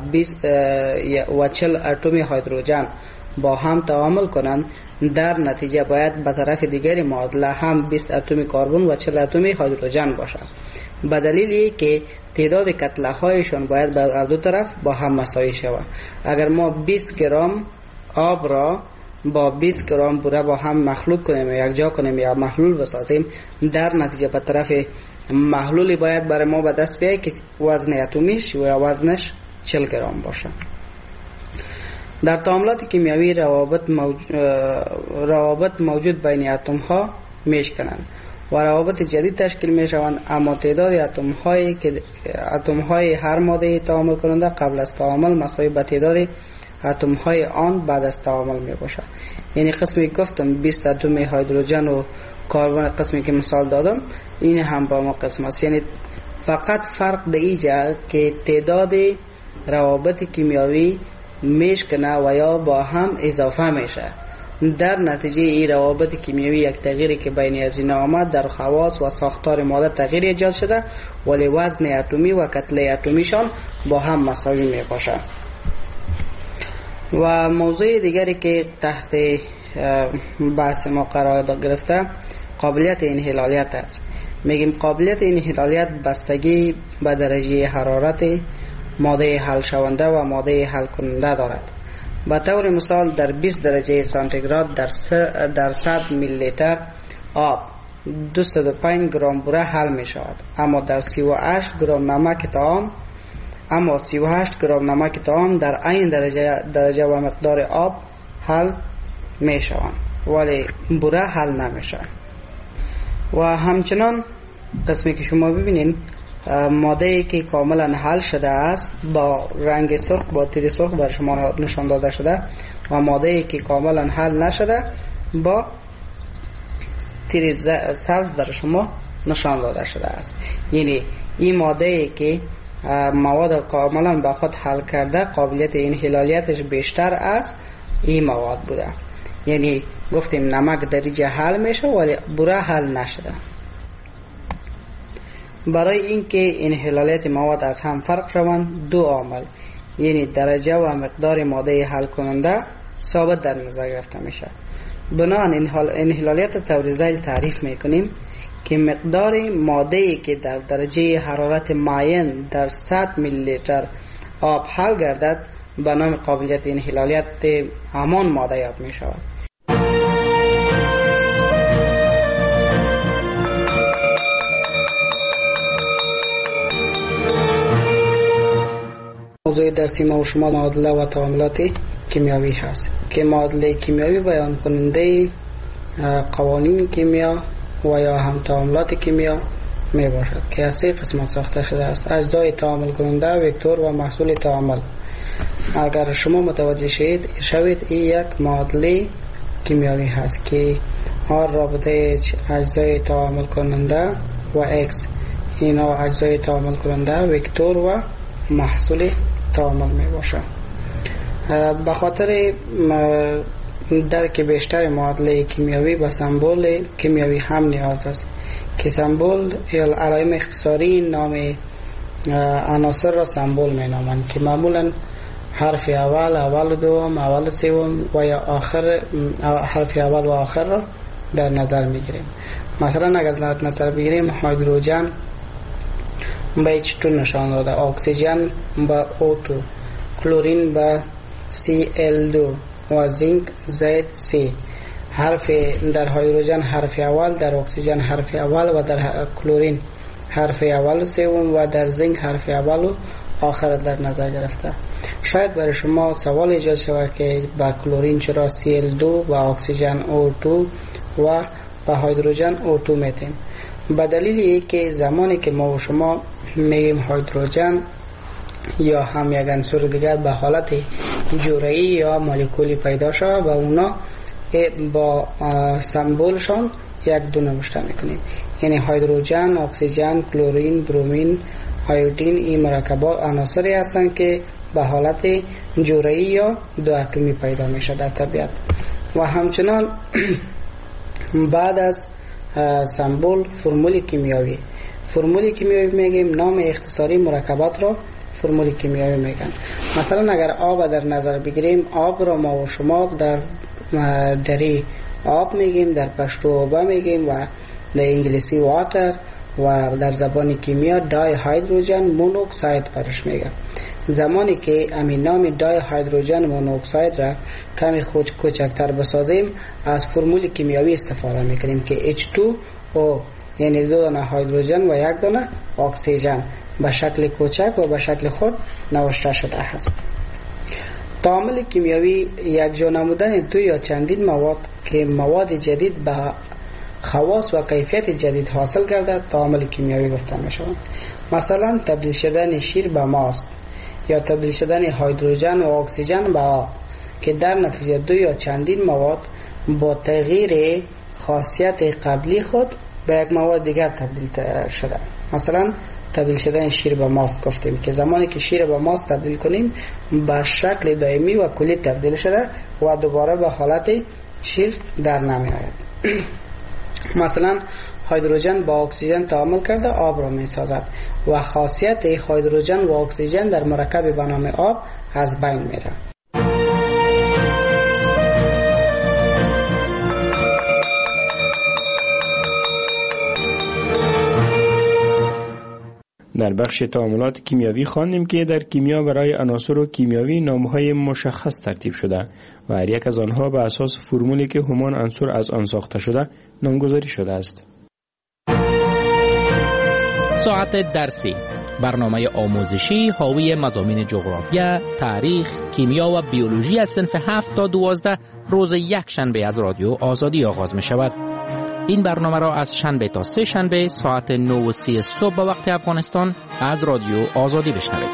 و 40 اتم هیدروژن با هم تعامل کنند، در نتیجه باید به طرف دیگری معادله هم 20 اتم کربن و 40 اتم هیدروژن باشد، به دلیلی که تعداد کتله‌هایشان باید به هر دو طرف با هم مساوی شود. اگر ما 20 گرم آب را با 20 گرم بوره با هم مخلوط کنیم، یک جا کنیم یا محلول بسازیم، در نتیجه به طرف محلولی باید برای ما به دست بیاید که وزن اتمیش و وزنش 40 گرم باشه. در تعاملات کیمیایی روابط موجود بین اتم ها میشکنند و روابط جدید تشکیل می شوند، اما تعداد اتم های هر ماده تعامل کننده قبل از تعامل مساوی با تعداد اتم های آن بعد از تعامل می باشد. یعنی قسمی گفتم 20 اتم هیدروژن و کربن، قسمی که مثال دادم این هم با ما قسم است. یعنی فقط فرق در اینجا که تعداد روابط کیمیایی میشکنه و یا با هم اضافه میشه. در نتیجه این روابط کیمیایی یک تغییری که بین از این آمد در خواص و ساختار ماده تغییر ایجاد شده، ولی وزن اتمی و کتله اتمیشان با هم مساوی می باشه. و موضوع دیگری که تحت بحث ما قرار گرفته قابلیت انحلالیت است. میگیم قابلیت انحلالیت بستگی به درجه حرارت ماده حل شونده و ماده حل کننده دارد. به طور مثال در 20 درجه سانتیگراد در 100 میلی لیتر آب 205 گرم بوره حل می شود، اما در 38 گرم نمک طعام در این درجه و مقدار آب حل می شوند، ولی بوره حل نمی شود. و همچنان قسمی که شما ببینین ماده که کاملا حل شده است با رنگ سرخ با تیر سرخ بر شما نشان داده شده و ماده که کاملا حل نشده با تیر سبز بر شما نشان داده شده است. یعنی این ماده که مواد کاملا با خود حل کرده قابلیت انحلالیتش بیشتر از این مواد بوده. یعنی گفتیم نمک درجه حل میشه ولی بوره حل نشده. برای اینکه انحلالیت مواد از هم فرق شوند، دو عامل یعنی درجه و مقدار ماده حل کننده ثابت در نظر گرفته میشه. بنابراین انحلالیت طور ذیل تعریف میکنیم که مقدار ماده‌ای که در درجه حرارت معین در 100 میلی لیتر آب حل گردد به نام قابلیت انحلالیت همان ماده یاد می شود. موضوع درسی ما و شما معادله و تعاملات کیمیایی هست که معادله کیمیایی بیان کننده قوانین کیمیا و یا هم تعاملات کیمیا می باشد که از سه قسمت ساخته شده است: اجزای تعامل کننده، وکتور و محصول تعامل. اگر شما متوجه شوید این یک معادله کیمیایی هست که هر رابطه اجزای تعامل کننده و اکس، اینا اجزای تعامل کننده، وکتور و محصول تعامل می باشد. به خاطر درک بیشتر معادله کیمیاوی به سمبل کیمیاوی هم نیاز است که سمبل یا علائم اختصاری نام عناصر را سمبل می نامند که معمولا حرف اول و دوم، اول و سوم و یا آخر، حرف اول و آخر را در نظر میگیریم. مثلا اگر در نظر بگیریم هیدروژن به H2 نشان داده، اکسیژن به O2، کلورین به Cl2 و زینک ZC. حرف در هیدروژن حرف اول، در اکسیژن حرف اول و در کلورین حرف اول و سوم و در زینک حرف اول و آخر در نظر گرفته. شاید برای شما سوال ایجاد شود که با کلورین چرا Cl2 و اکسیژن O2 و با هیدروژن O2 میتیم؟ به دلیل اینکه زمانی که ما و شما میگیم هیدروژن یا هم یک عنصر دیگر به حالت جرعه‌ای یا مولکولی پیدا شود و اونا با سمبولشان یک دو نوشته میکنیم. یعنی هیدروژن، اکسیژن، کلورین، برومین، آیودین، این مرکبات عناصری هستند که به حالت جرعه‌ای یا دو اتمی پیدا میشه در طبیعت. و همچنان بعد از سمبل فرمول کیمیاوی میگیم، نام اختصاری مرکبات را فرمول کیمیاوی میگن. مثلا اگر آب در نظر بگیریم، آب را ما و شما در دری آب میگیم، در پشتو آب میگیم و در انگلیسی واتر و در زبان کیمیا دای هیدروژن مونوکساید برش میگن. زمانی که همین نام دای هیدروژن مونوکساید را کمی کوچکتر بسازیم، از فرمول کیمیاوی استفاده میکنیم که H2O، یعنی دو دانه هیدروژن و یک دانه اکسیژن به شکل کوچک و به شکل خود نوشته شده است. تعامل کیمیاوی یک جا نمودن دو یا چندین مواد که مواد جدید به خواص و کیفیت جدید حاصل کرده تعامل کیمیاوی گفته می شود. مثلا تبدیل شدن شیر به ماست یا تبدیل شدن هیدروژن و اکسیژن به آب که در نتیجه دو یا چندین مواد با تغییر خاصیت قبلی خود به یک مواد دیگر تبدیل شده. مثلا تبدیل شدن شیر به ماست گفتیم که زمانی که شیر به ماست تبدیل کنیم به شکل دائمی و کلی تبدیل شده و دوباره به حالت شیر در نمی آید. مثلا هیدروژن با اکسیژن تعامل کرده آب را می سازد و خاصیت هیدروژن و اکسیژن در مرکب به نام آب از بین می رود. در بخش تعاملات کیمیاوی خواندیم که در کیمیا برای عناصر و کیمیاوی نامهای مشخص ترتیب شده و هر یک از آنها به اساس فرمولی که همان عنصر از آن ساخته شده نامگذاری شده است. ساعت درسی، برنامه آموزشی حاوی مضامین جغرافیا، تاریخ، کیمیا و بیولوژی از صنف 7 تا 12 روز یک شنبه از رادیو آزادی آغاز می شود. این برنامه را از شنبه تا سه شنبه ساعت 9:30 صبح به وقت افغانستان از رادیو آزادی بشنوید.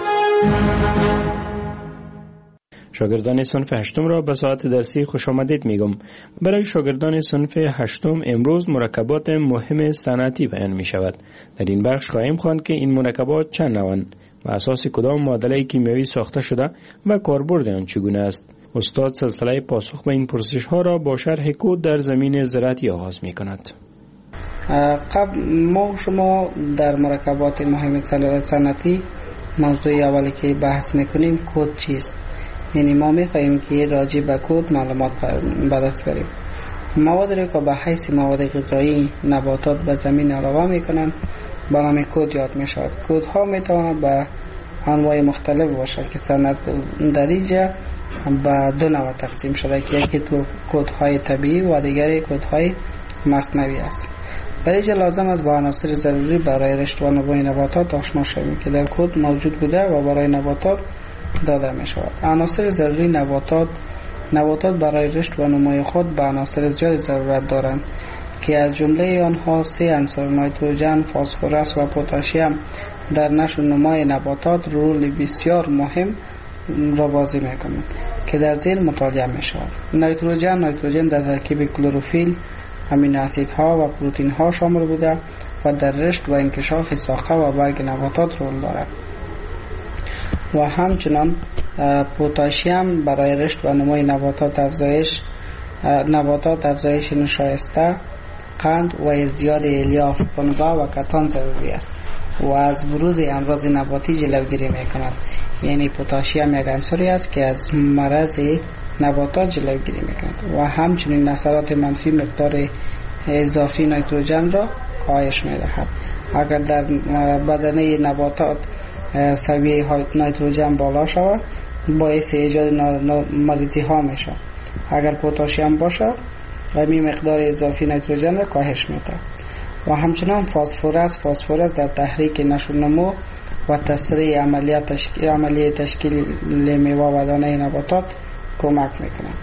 شاگردان صنف 8 را به ساعت درسی خوش آمدید میگم. برای شاگردان صنف 8 امروز مرکبات مهم صنعتی بیان می شود. در این بخش خواهیم خواند که این مرکبات چند نوعند و اساس کدام معادله کیمیایی ساخته شده و کاربرد آن چگونه است. استاد سلسله پاسخ به این پرسش ها را با شرح کد در زمین زراعتی آغاز می کند. قبل ما شما در مرکبات مهم صنعتی موضوع اولی که بحث میکنیم کد چیست؟ یعنی ما میخواهیم که راجع به کد معلومات به دست بریم. مواد را که به حیث مواد غذایی نباتات به زمین علاوه میکنند به نام کد یاد میشود. کد ها میتواند به انواع مختلف باشد که صنعت در اینجا به دو نوع تقسیم شده که یکی تو کدهای طبیعی و دیگری کدهای مصنوعی است. در اینجا لازم است با عناصر ضروری برای رشد و نمو نباتات آشنا شویم که در کد موجود بوده و برای نباتات داده می شود. عناصر ضروری نباتات برای رشد و نمو خود به عناصر زیاد ضرورت دارند که از جمله آنها 3 عنصر نیتروژن، فسفرس و پتاسیم در نشو و نمای نباتات رول بسیار مهم را بازی میکنند که در ذیل مطالعه می شود. نیتروژن در ترکیب کلروفیل، امینو اسیدها و پروتئین ها شامل بوده و در رشد و انکشاف ساقه و برگ نباتات رول دارد. و همچنان پتاسیم برای رشد و نمای نباتات افزایش نباتات افزایش نشایسته، قند و ازدیاد الیاف، پنبه و کتان ضروری است و از بروز امراض نباتی جلوگیری میکند. یعنی پتاسیم یک عنصری است که از مرض نباتات جلوگیری میکند و همچنین اثرات منفی مقدار اضافی نیتروژن را کاهش میدهد. اگر در بدنه نباتات سویه نیتروژن بالا شود باعث ایجاد مریضی ها میشه. اگر پتاسیم باشه همین مقدار اضافی نیتروژن را کاهش میده. و همچنان فسفرس در تحریک نشو و نمو و تسریع عملیه تشکیل میوه و دانه نباتات کمک میکنند.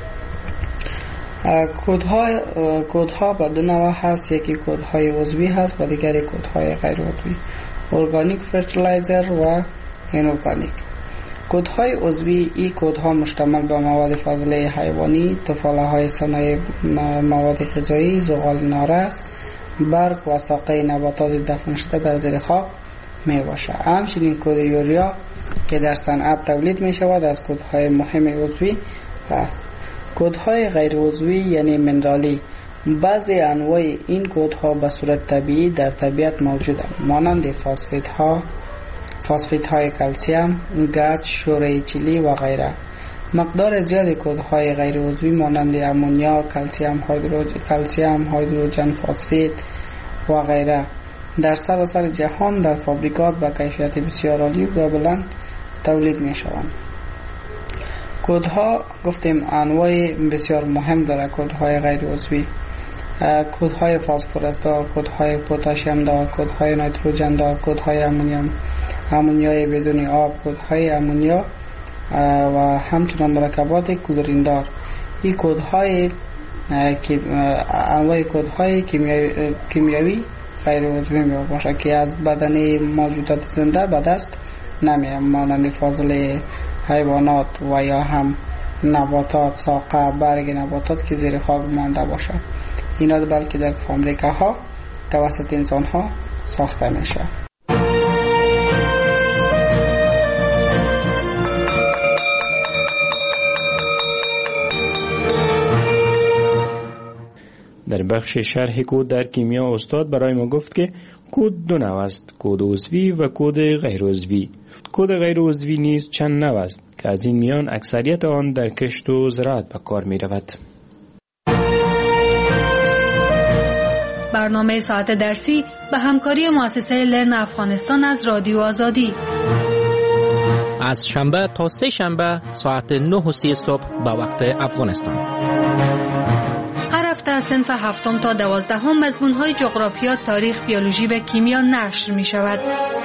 کودها به دو نوع هست، یکی کودهای عضوی هست و دیگری کودهای غیر عضوی، ارگانیک فرتیلایزر و اینورگانیک. کودهای عضوی این کودها مشتمل به مواد فاضله حیوانی، تفاله های صنایع مواد غذایی، زغال نارس، برگ و ساقه نباتات دفن شده در زیر خاک می باشه. همچنین کود یوریا که در صنعت تولید می شود از کودهای مهم عضوی است. کودهای غیر عضوی یعنی منرالی، بعضی انواع این کودها به صورت طبیعی در طبیعت موجودند، مانند فاسفیت های کلسیم، گچ، شوره چیلی و غیره. مقدار زیاد کودهای غیر عضوی مانند امونیا، کلسیم هیدروژن فسفید و غیره در سراسر جهان در فابریکات با کیفیت بسیار عالی و بلند تولید می شوند. کودها گفتیم انواع بسیار مهم داره. کودهای غیر عضوی، کودهای فسفرس دار، کودهای پتاسیم دار، کودهای نیتروژن دار، کودهای امونیای بدون آب، کودهای امونیا و همچنین مرکبات کلورین دار. این کودهای انواع کودهای کیمیایی غیر عضوی می باشه که از بدن موجودات زنده به دست نمیاد، مانند فاضله حیوانات و یا هم نباتات، ساقه، برگ نباتات که زیر خاک مانده باشه. اینا بلکه در فابریکه‌ها توسط انسان‌ها ساخته میشه. در بخش شرح کود در کیمیا استاد برای ما گفت که کود دو نوع است، کود عضوی و کود غیر عضوی. کود غیر عضوی نیز چند نوع است که از این میان اکثریت آن در کشت و زراعت به کار می رود. برنامه ساعت درسی به همکاری مؤسسه لرن افغانستان از رادیو آزادی از شنبه تا سه شنبه ساعت 9:30 صبح به وقت افغانستان. هر هفته از صنف 7 تا 12 مضمون‌های جغرافیا، تاریخ، بیولوژی و کیمیا نشر می شود.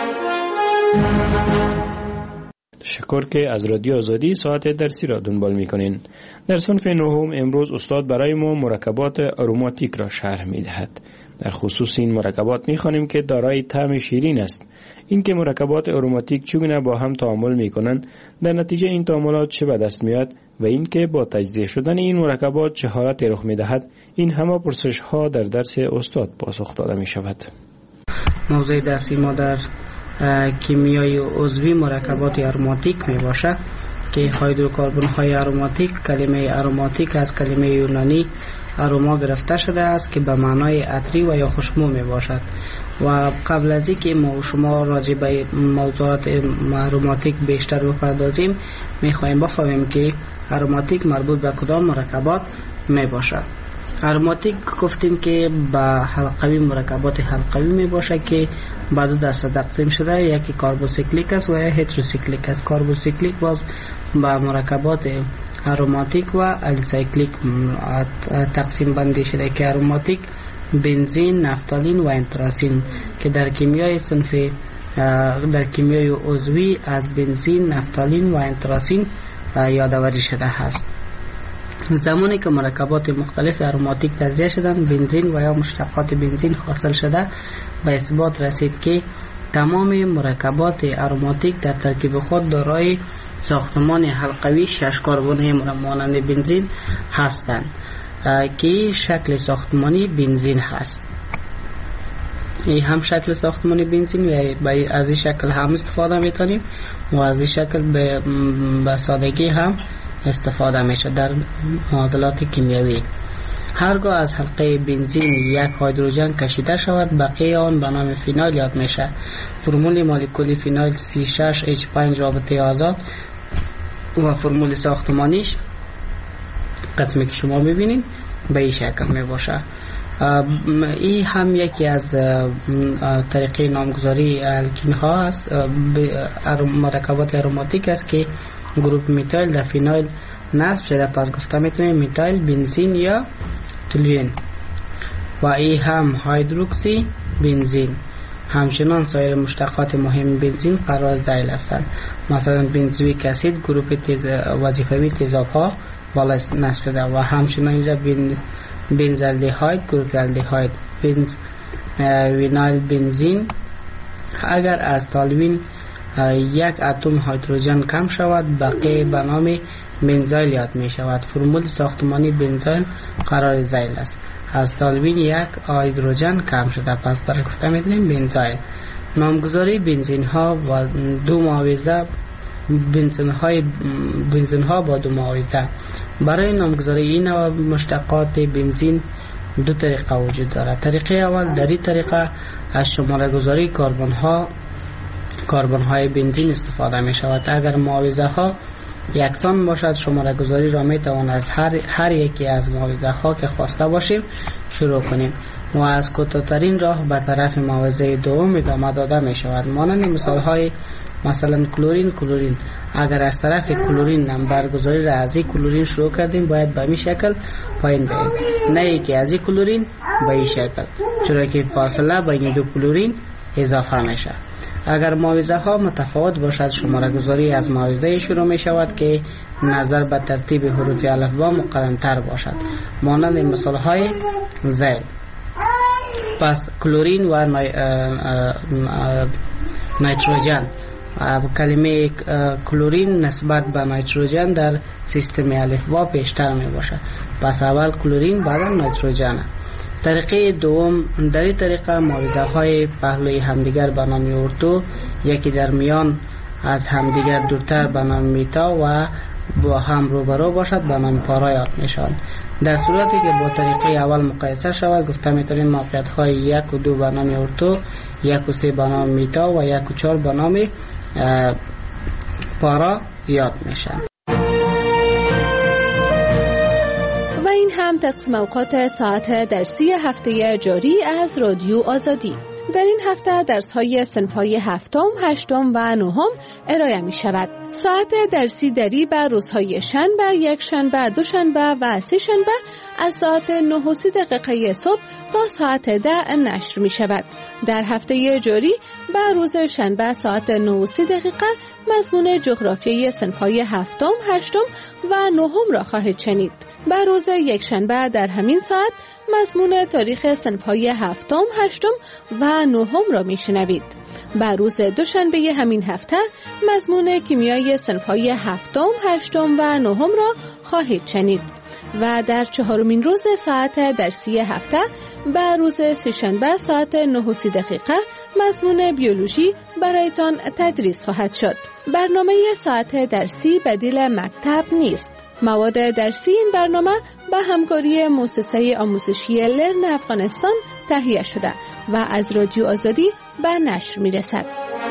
تشکر که از رادیو آزادی ساعت درسی را دنبال می‌کنین. در صنف 9 امروز استاد برای ما مرکبات آروماتیک را شرح می‌دهد. در خصوص این مرکبات می‌خوانیم که دارای طعم شیرین است. این که مرکبات آروماتیک چگونه با هم تعامل می‌کنند، در نتیجه این تعاملات چه به دست میاد و این که با تجزیه شدن این مرکبات چه حالتی رخ می‌دهد، این همه پرسش‌ها در درس استاد پاسخ داده می‌شود. موضوع درسی ما در کیمیای عضوی مرکبات آروماتیک می باشد که هیدروکربن های آروماتیک، کلمه آروماتیک از کلمه یونانی آروما گرفته شده است که به معنای عطری و یا خوشبو می باشد. و قبل از اینکه ما و شما راجع به موضوعات آروماتیک بیشتر بپردازیم، می خواهیم بفهمیم که آروماتیک مربوط به کدام مرکبات می باشد. آروماتیک گفتیم که به حلقوی مرکبات حلقوی می باشه که به دو دسته تقسیم شده، یکی کاربوسیکلیک است و یا هتروسیکلیک است. کاربوسیکلیک باز به مرکبات آروماتیک و الیسایکلیک تقسیم بندی شده که آروماتیک بنزین، نفتالین و انتراسین که در کیمیای صنف در کیمیای عضوی از بنزین، نفتالین و انتراسین یادآوری شده است. زمانی که مرکبات مختلف آروماتیک تجزیه شدند، بنزین و یا مشتقات بنزین حاصل شده، به اثبات رسید که تمام مرکبات آروماتیک در ترکیب خود دارای ساختمان حلقوی 6 کربنی مانند بنزین هستند که شکل ساختمانی بنزین هست. این هم شکل ساختمانی بنزین و از این شکل هم استفاده میتونیم و از این شکل به سادگی هم استفاده میشه در معادلات کیمیایی. هرگاه از حلقه بنزین یک هیدروژن کشیده شود بقیه آن به نام فینال یاد میشه. فرمول مولکولی فینال C6H5 رابطه آزاد و فرمول ساختمانیش قسمی که شما میبینید به این شکل میباشه. این هم یکی از طریقه نامگذاری الکین ها است، مرکبات اروماتیک است که گروپ میتایل در فینایل نصب شده. پس گفته میتونیم میتایل بنزین یا تولوین. و این هم هیدروکسی بنزین. همچنان سایر مشتقات مهم بنزین قرار ذیل هستند. مثلا بنزویک اسید گروپ وظیفوی تیزاب ها بالا نصب شده و همچنان اینجا بنزالدهاید گروپ الدهاید. وینایل بنزین اگر از تالوین یک اتم هیدروژن کم شود بقیه به نام بنزایل یاد می شود. فرمول ساختمانی بنزایل قرار ذیل است. از تالوین یک هیدروژن کم شده پس برای گفته می‌دونیم بنزایل. نامگذاری بنزین ها و دو معاوضه بنزین ها با دو معاوضه. برای نامگذاری این نوع مشتقات بنزین دو طریقه وجود دارد. طریقه اول در این طریقه از شماره گذاری کربن های بنزین استفاده می شود. اگر معاوضه ها یکسان باشد شماره گذاری را می توان از هر یکی از معاوضه ها که خواسته باشیم شروع کنیم و از کوتاه‌ترین راه به طرف معاوضه دوم ادامه داده می شود. مانند مثال های مثلا کلورین اگر از طرف کلورین نمبر گذاری را از این کلورین شروع کردیم باید به این شکل پایین بریم، نه که از این کلورین به این شکل، چرا که فاصله بین دو کلورین اضافه میشه. اگر معاوضه ها متفاوت باشد شماره گذاری از معاوضه شروع می شود که نظر به ترتیب حروف الفبا مقدم تر باشد، مانند مثال های ذیل. پس کلورین و نیتروژن. کلمه کلورین نسبت به نیتروژن در سیستم الفبا پیشتر می باشد. پس اول کلورین بعد نیتروژن. طریقه دوم، در این طریقه معاوضه های پهلوی همدیگر به نام ارتو، یکی در میان از همدیگر دورتر به نام میتا و با هم روبرو باشد به نام پارا یاد میشوند. در صورتی که با طریقه اول مقایسه شود گفته میتونیم موقعیت های 1 و 2 به نام ارتو، 1 و 3 به نام میتا و 1 و 4 به نام پارا یاد میشن. و این هم تقسیم اوقات ساعت درسی هفته جاری از رادیو آزادی. در این هفته درس‌های صنف‌های هفتم، هشتم و نهم ارائه می‌شود. ساعت درسی دری بر روزهای شنبه، یکشنبه، دوشنبه و سه‌شنبه از ساعت 9:30 صبح تا ساعت 10 نشر می‌شود. در هفته جاری بر روز شنبه ساعت 9:30 مضمون جغرافیای صنف‌های هفتم، هشتم و نهم را خواهید شنید. بر روز یکشنبه در همین ساعت مضمون تاریخ صنف‌های هفتم، هشتم و نهم را میشنوید. بر روز دوشنبه همین هفته مضمون کیمیای صنف‌های هفتم، هشتم و نهم را خواهید شنید. و در چهارمین روز ساعت درسی هفته بر روز سه‌شنبه ساعت 9:30 مضمون بیولوژی برایتان تدریس خواهد شد. برنامه ساعت درسی بدیل مکتب نیست. مواد درسی این برنامه به همکاری مؤسسه آموزشی لرن افغانستان تهیه شده و از رادیو آزادی به نشر می‌رسد.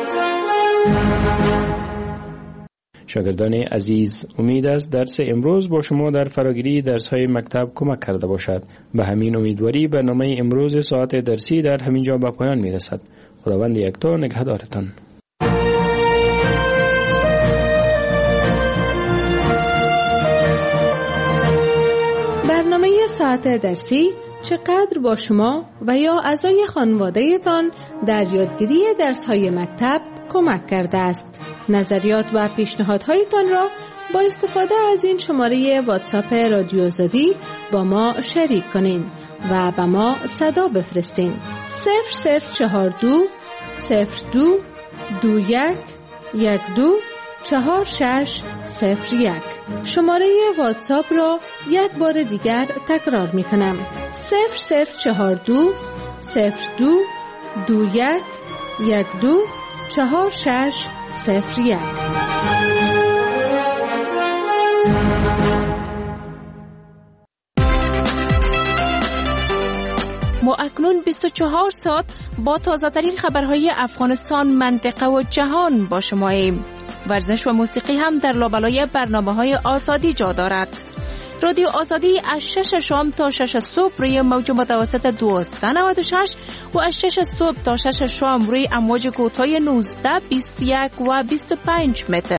شاگردان عزیز، امید است درس امروز با شما در فراگیری درس‌های مکتب کمک کرده باشد. به همین امیدواری برنامه امروز ساعت درسی در همین جا به پایان می‌رسد. خداوند یکتا نگهدارتان. برنامه ساعت درسی چقدر با شما و یا اعضای خانواده‌تان در یادگیری درس‌های مکتب کمک کرده است؟ نظریات و پیشنهادهایتان را با استفاده از این شماره واتساپ رادیو آزادی با ما شریک کنین و به ما صدا بفرستین. 0042 02 21 12 4601. شماره واتساپ را یک بار دیگر تکرار می کنم. 0042 02 21 12 4601. ما اکنون 24 ساعت با تازه‌ترین خبرهای افغانستان، منطقه و جهان با شماییم. ورزش و موسیقی هم در لابلای برنامه‌های آزادی جا دارد. رادیو آزادی از 6 شام تا 6 صبح روی موج متوسط 1296 و از 6 صبح تا 6 شام روی امواج کوتاه 19، 21 و 25 متر.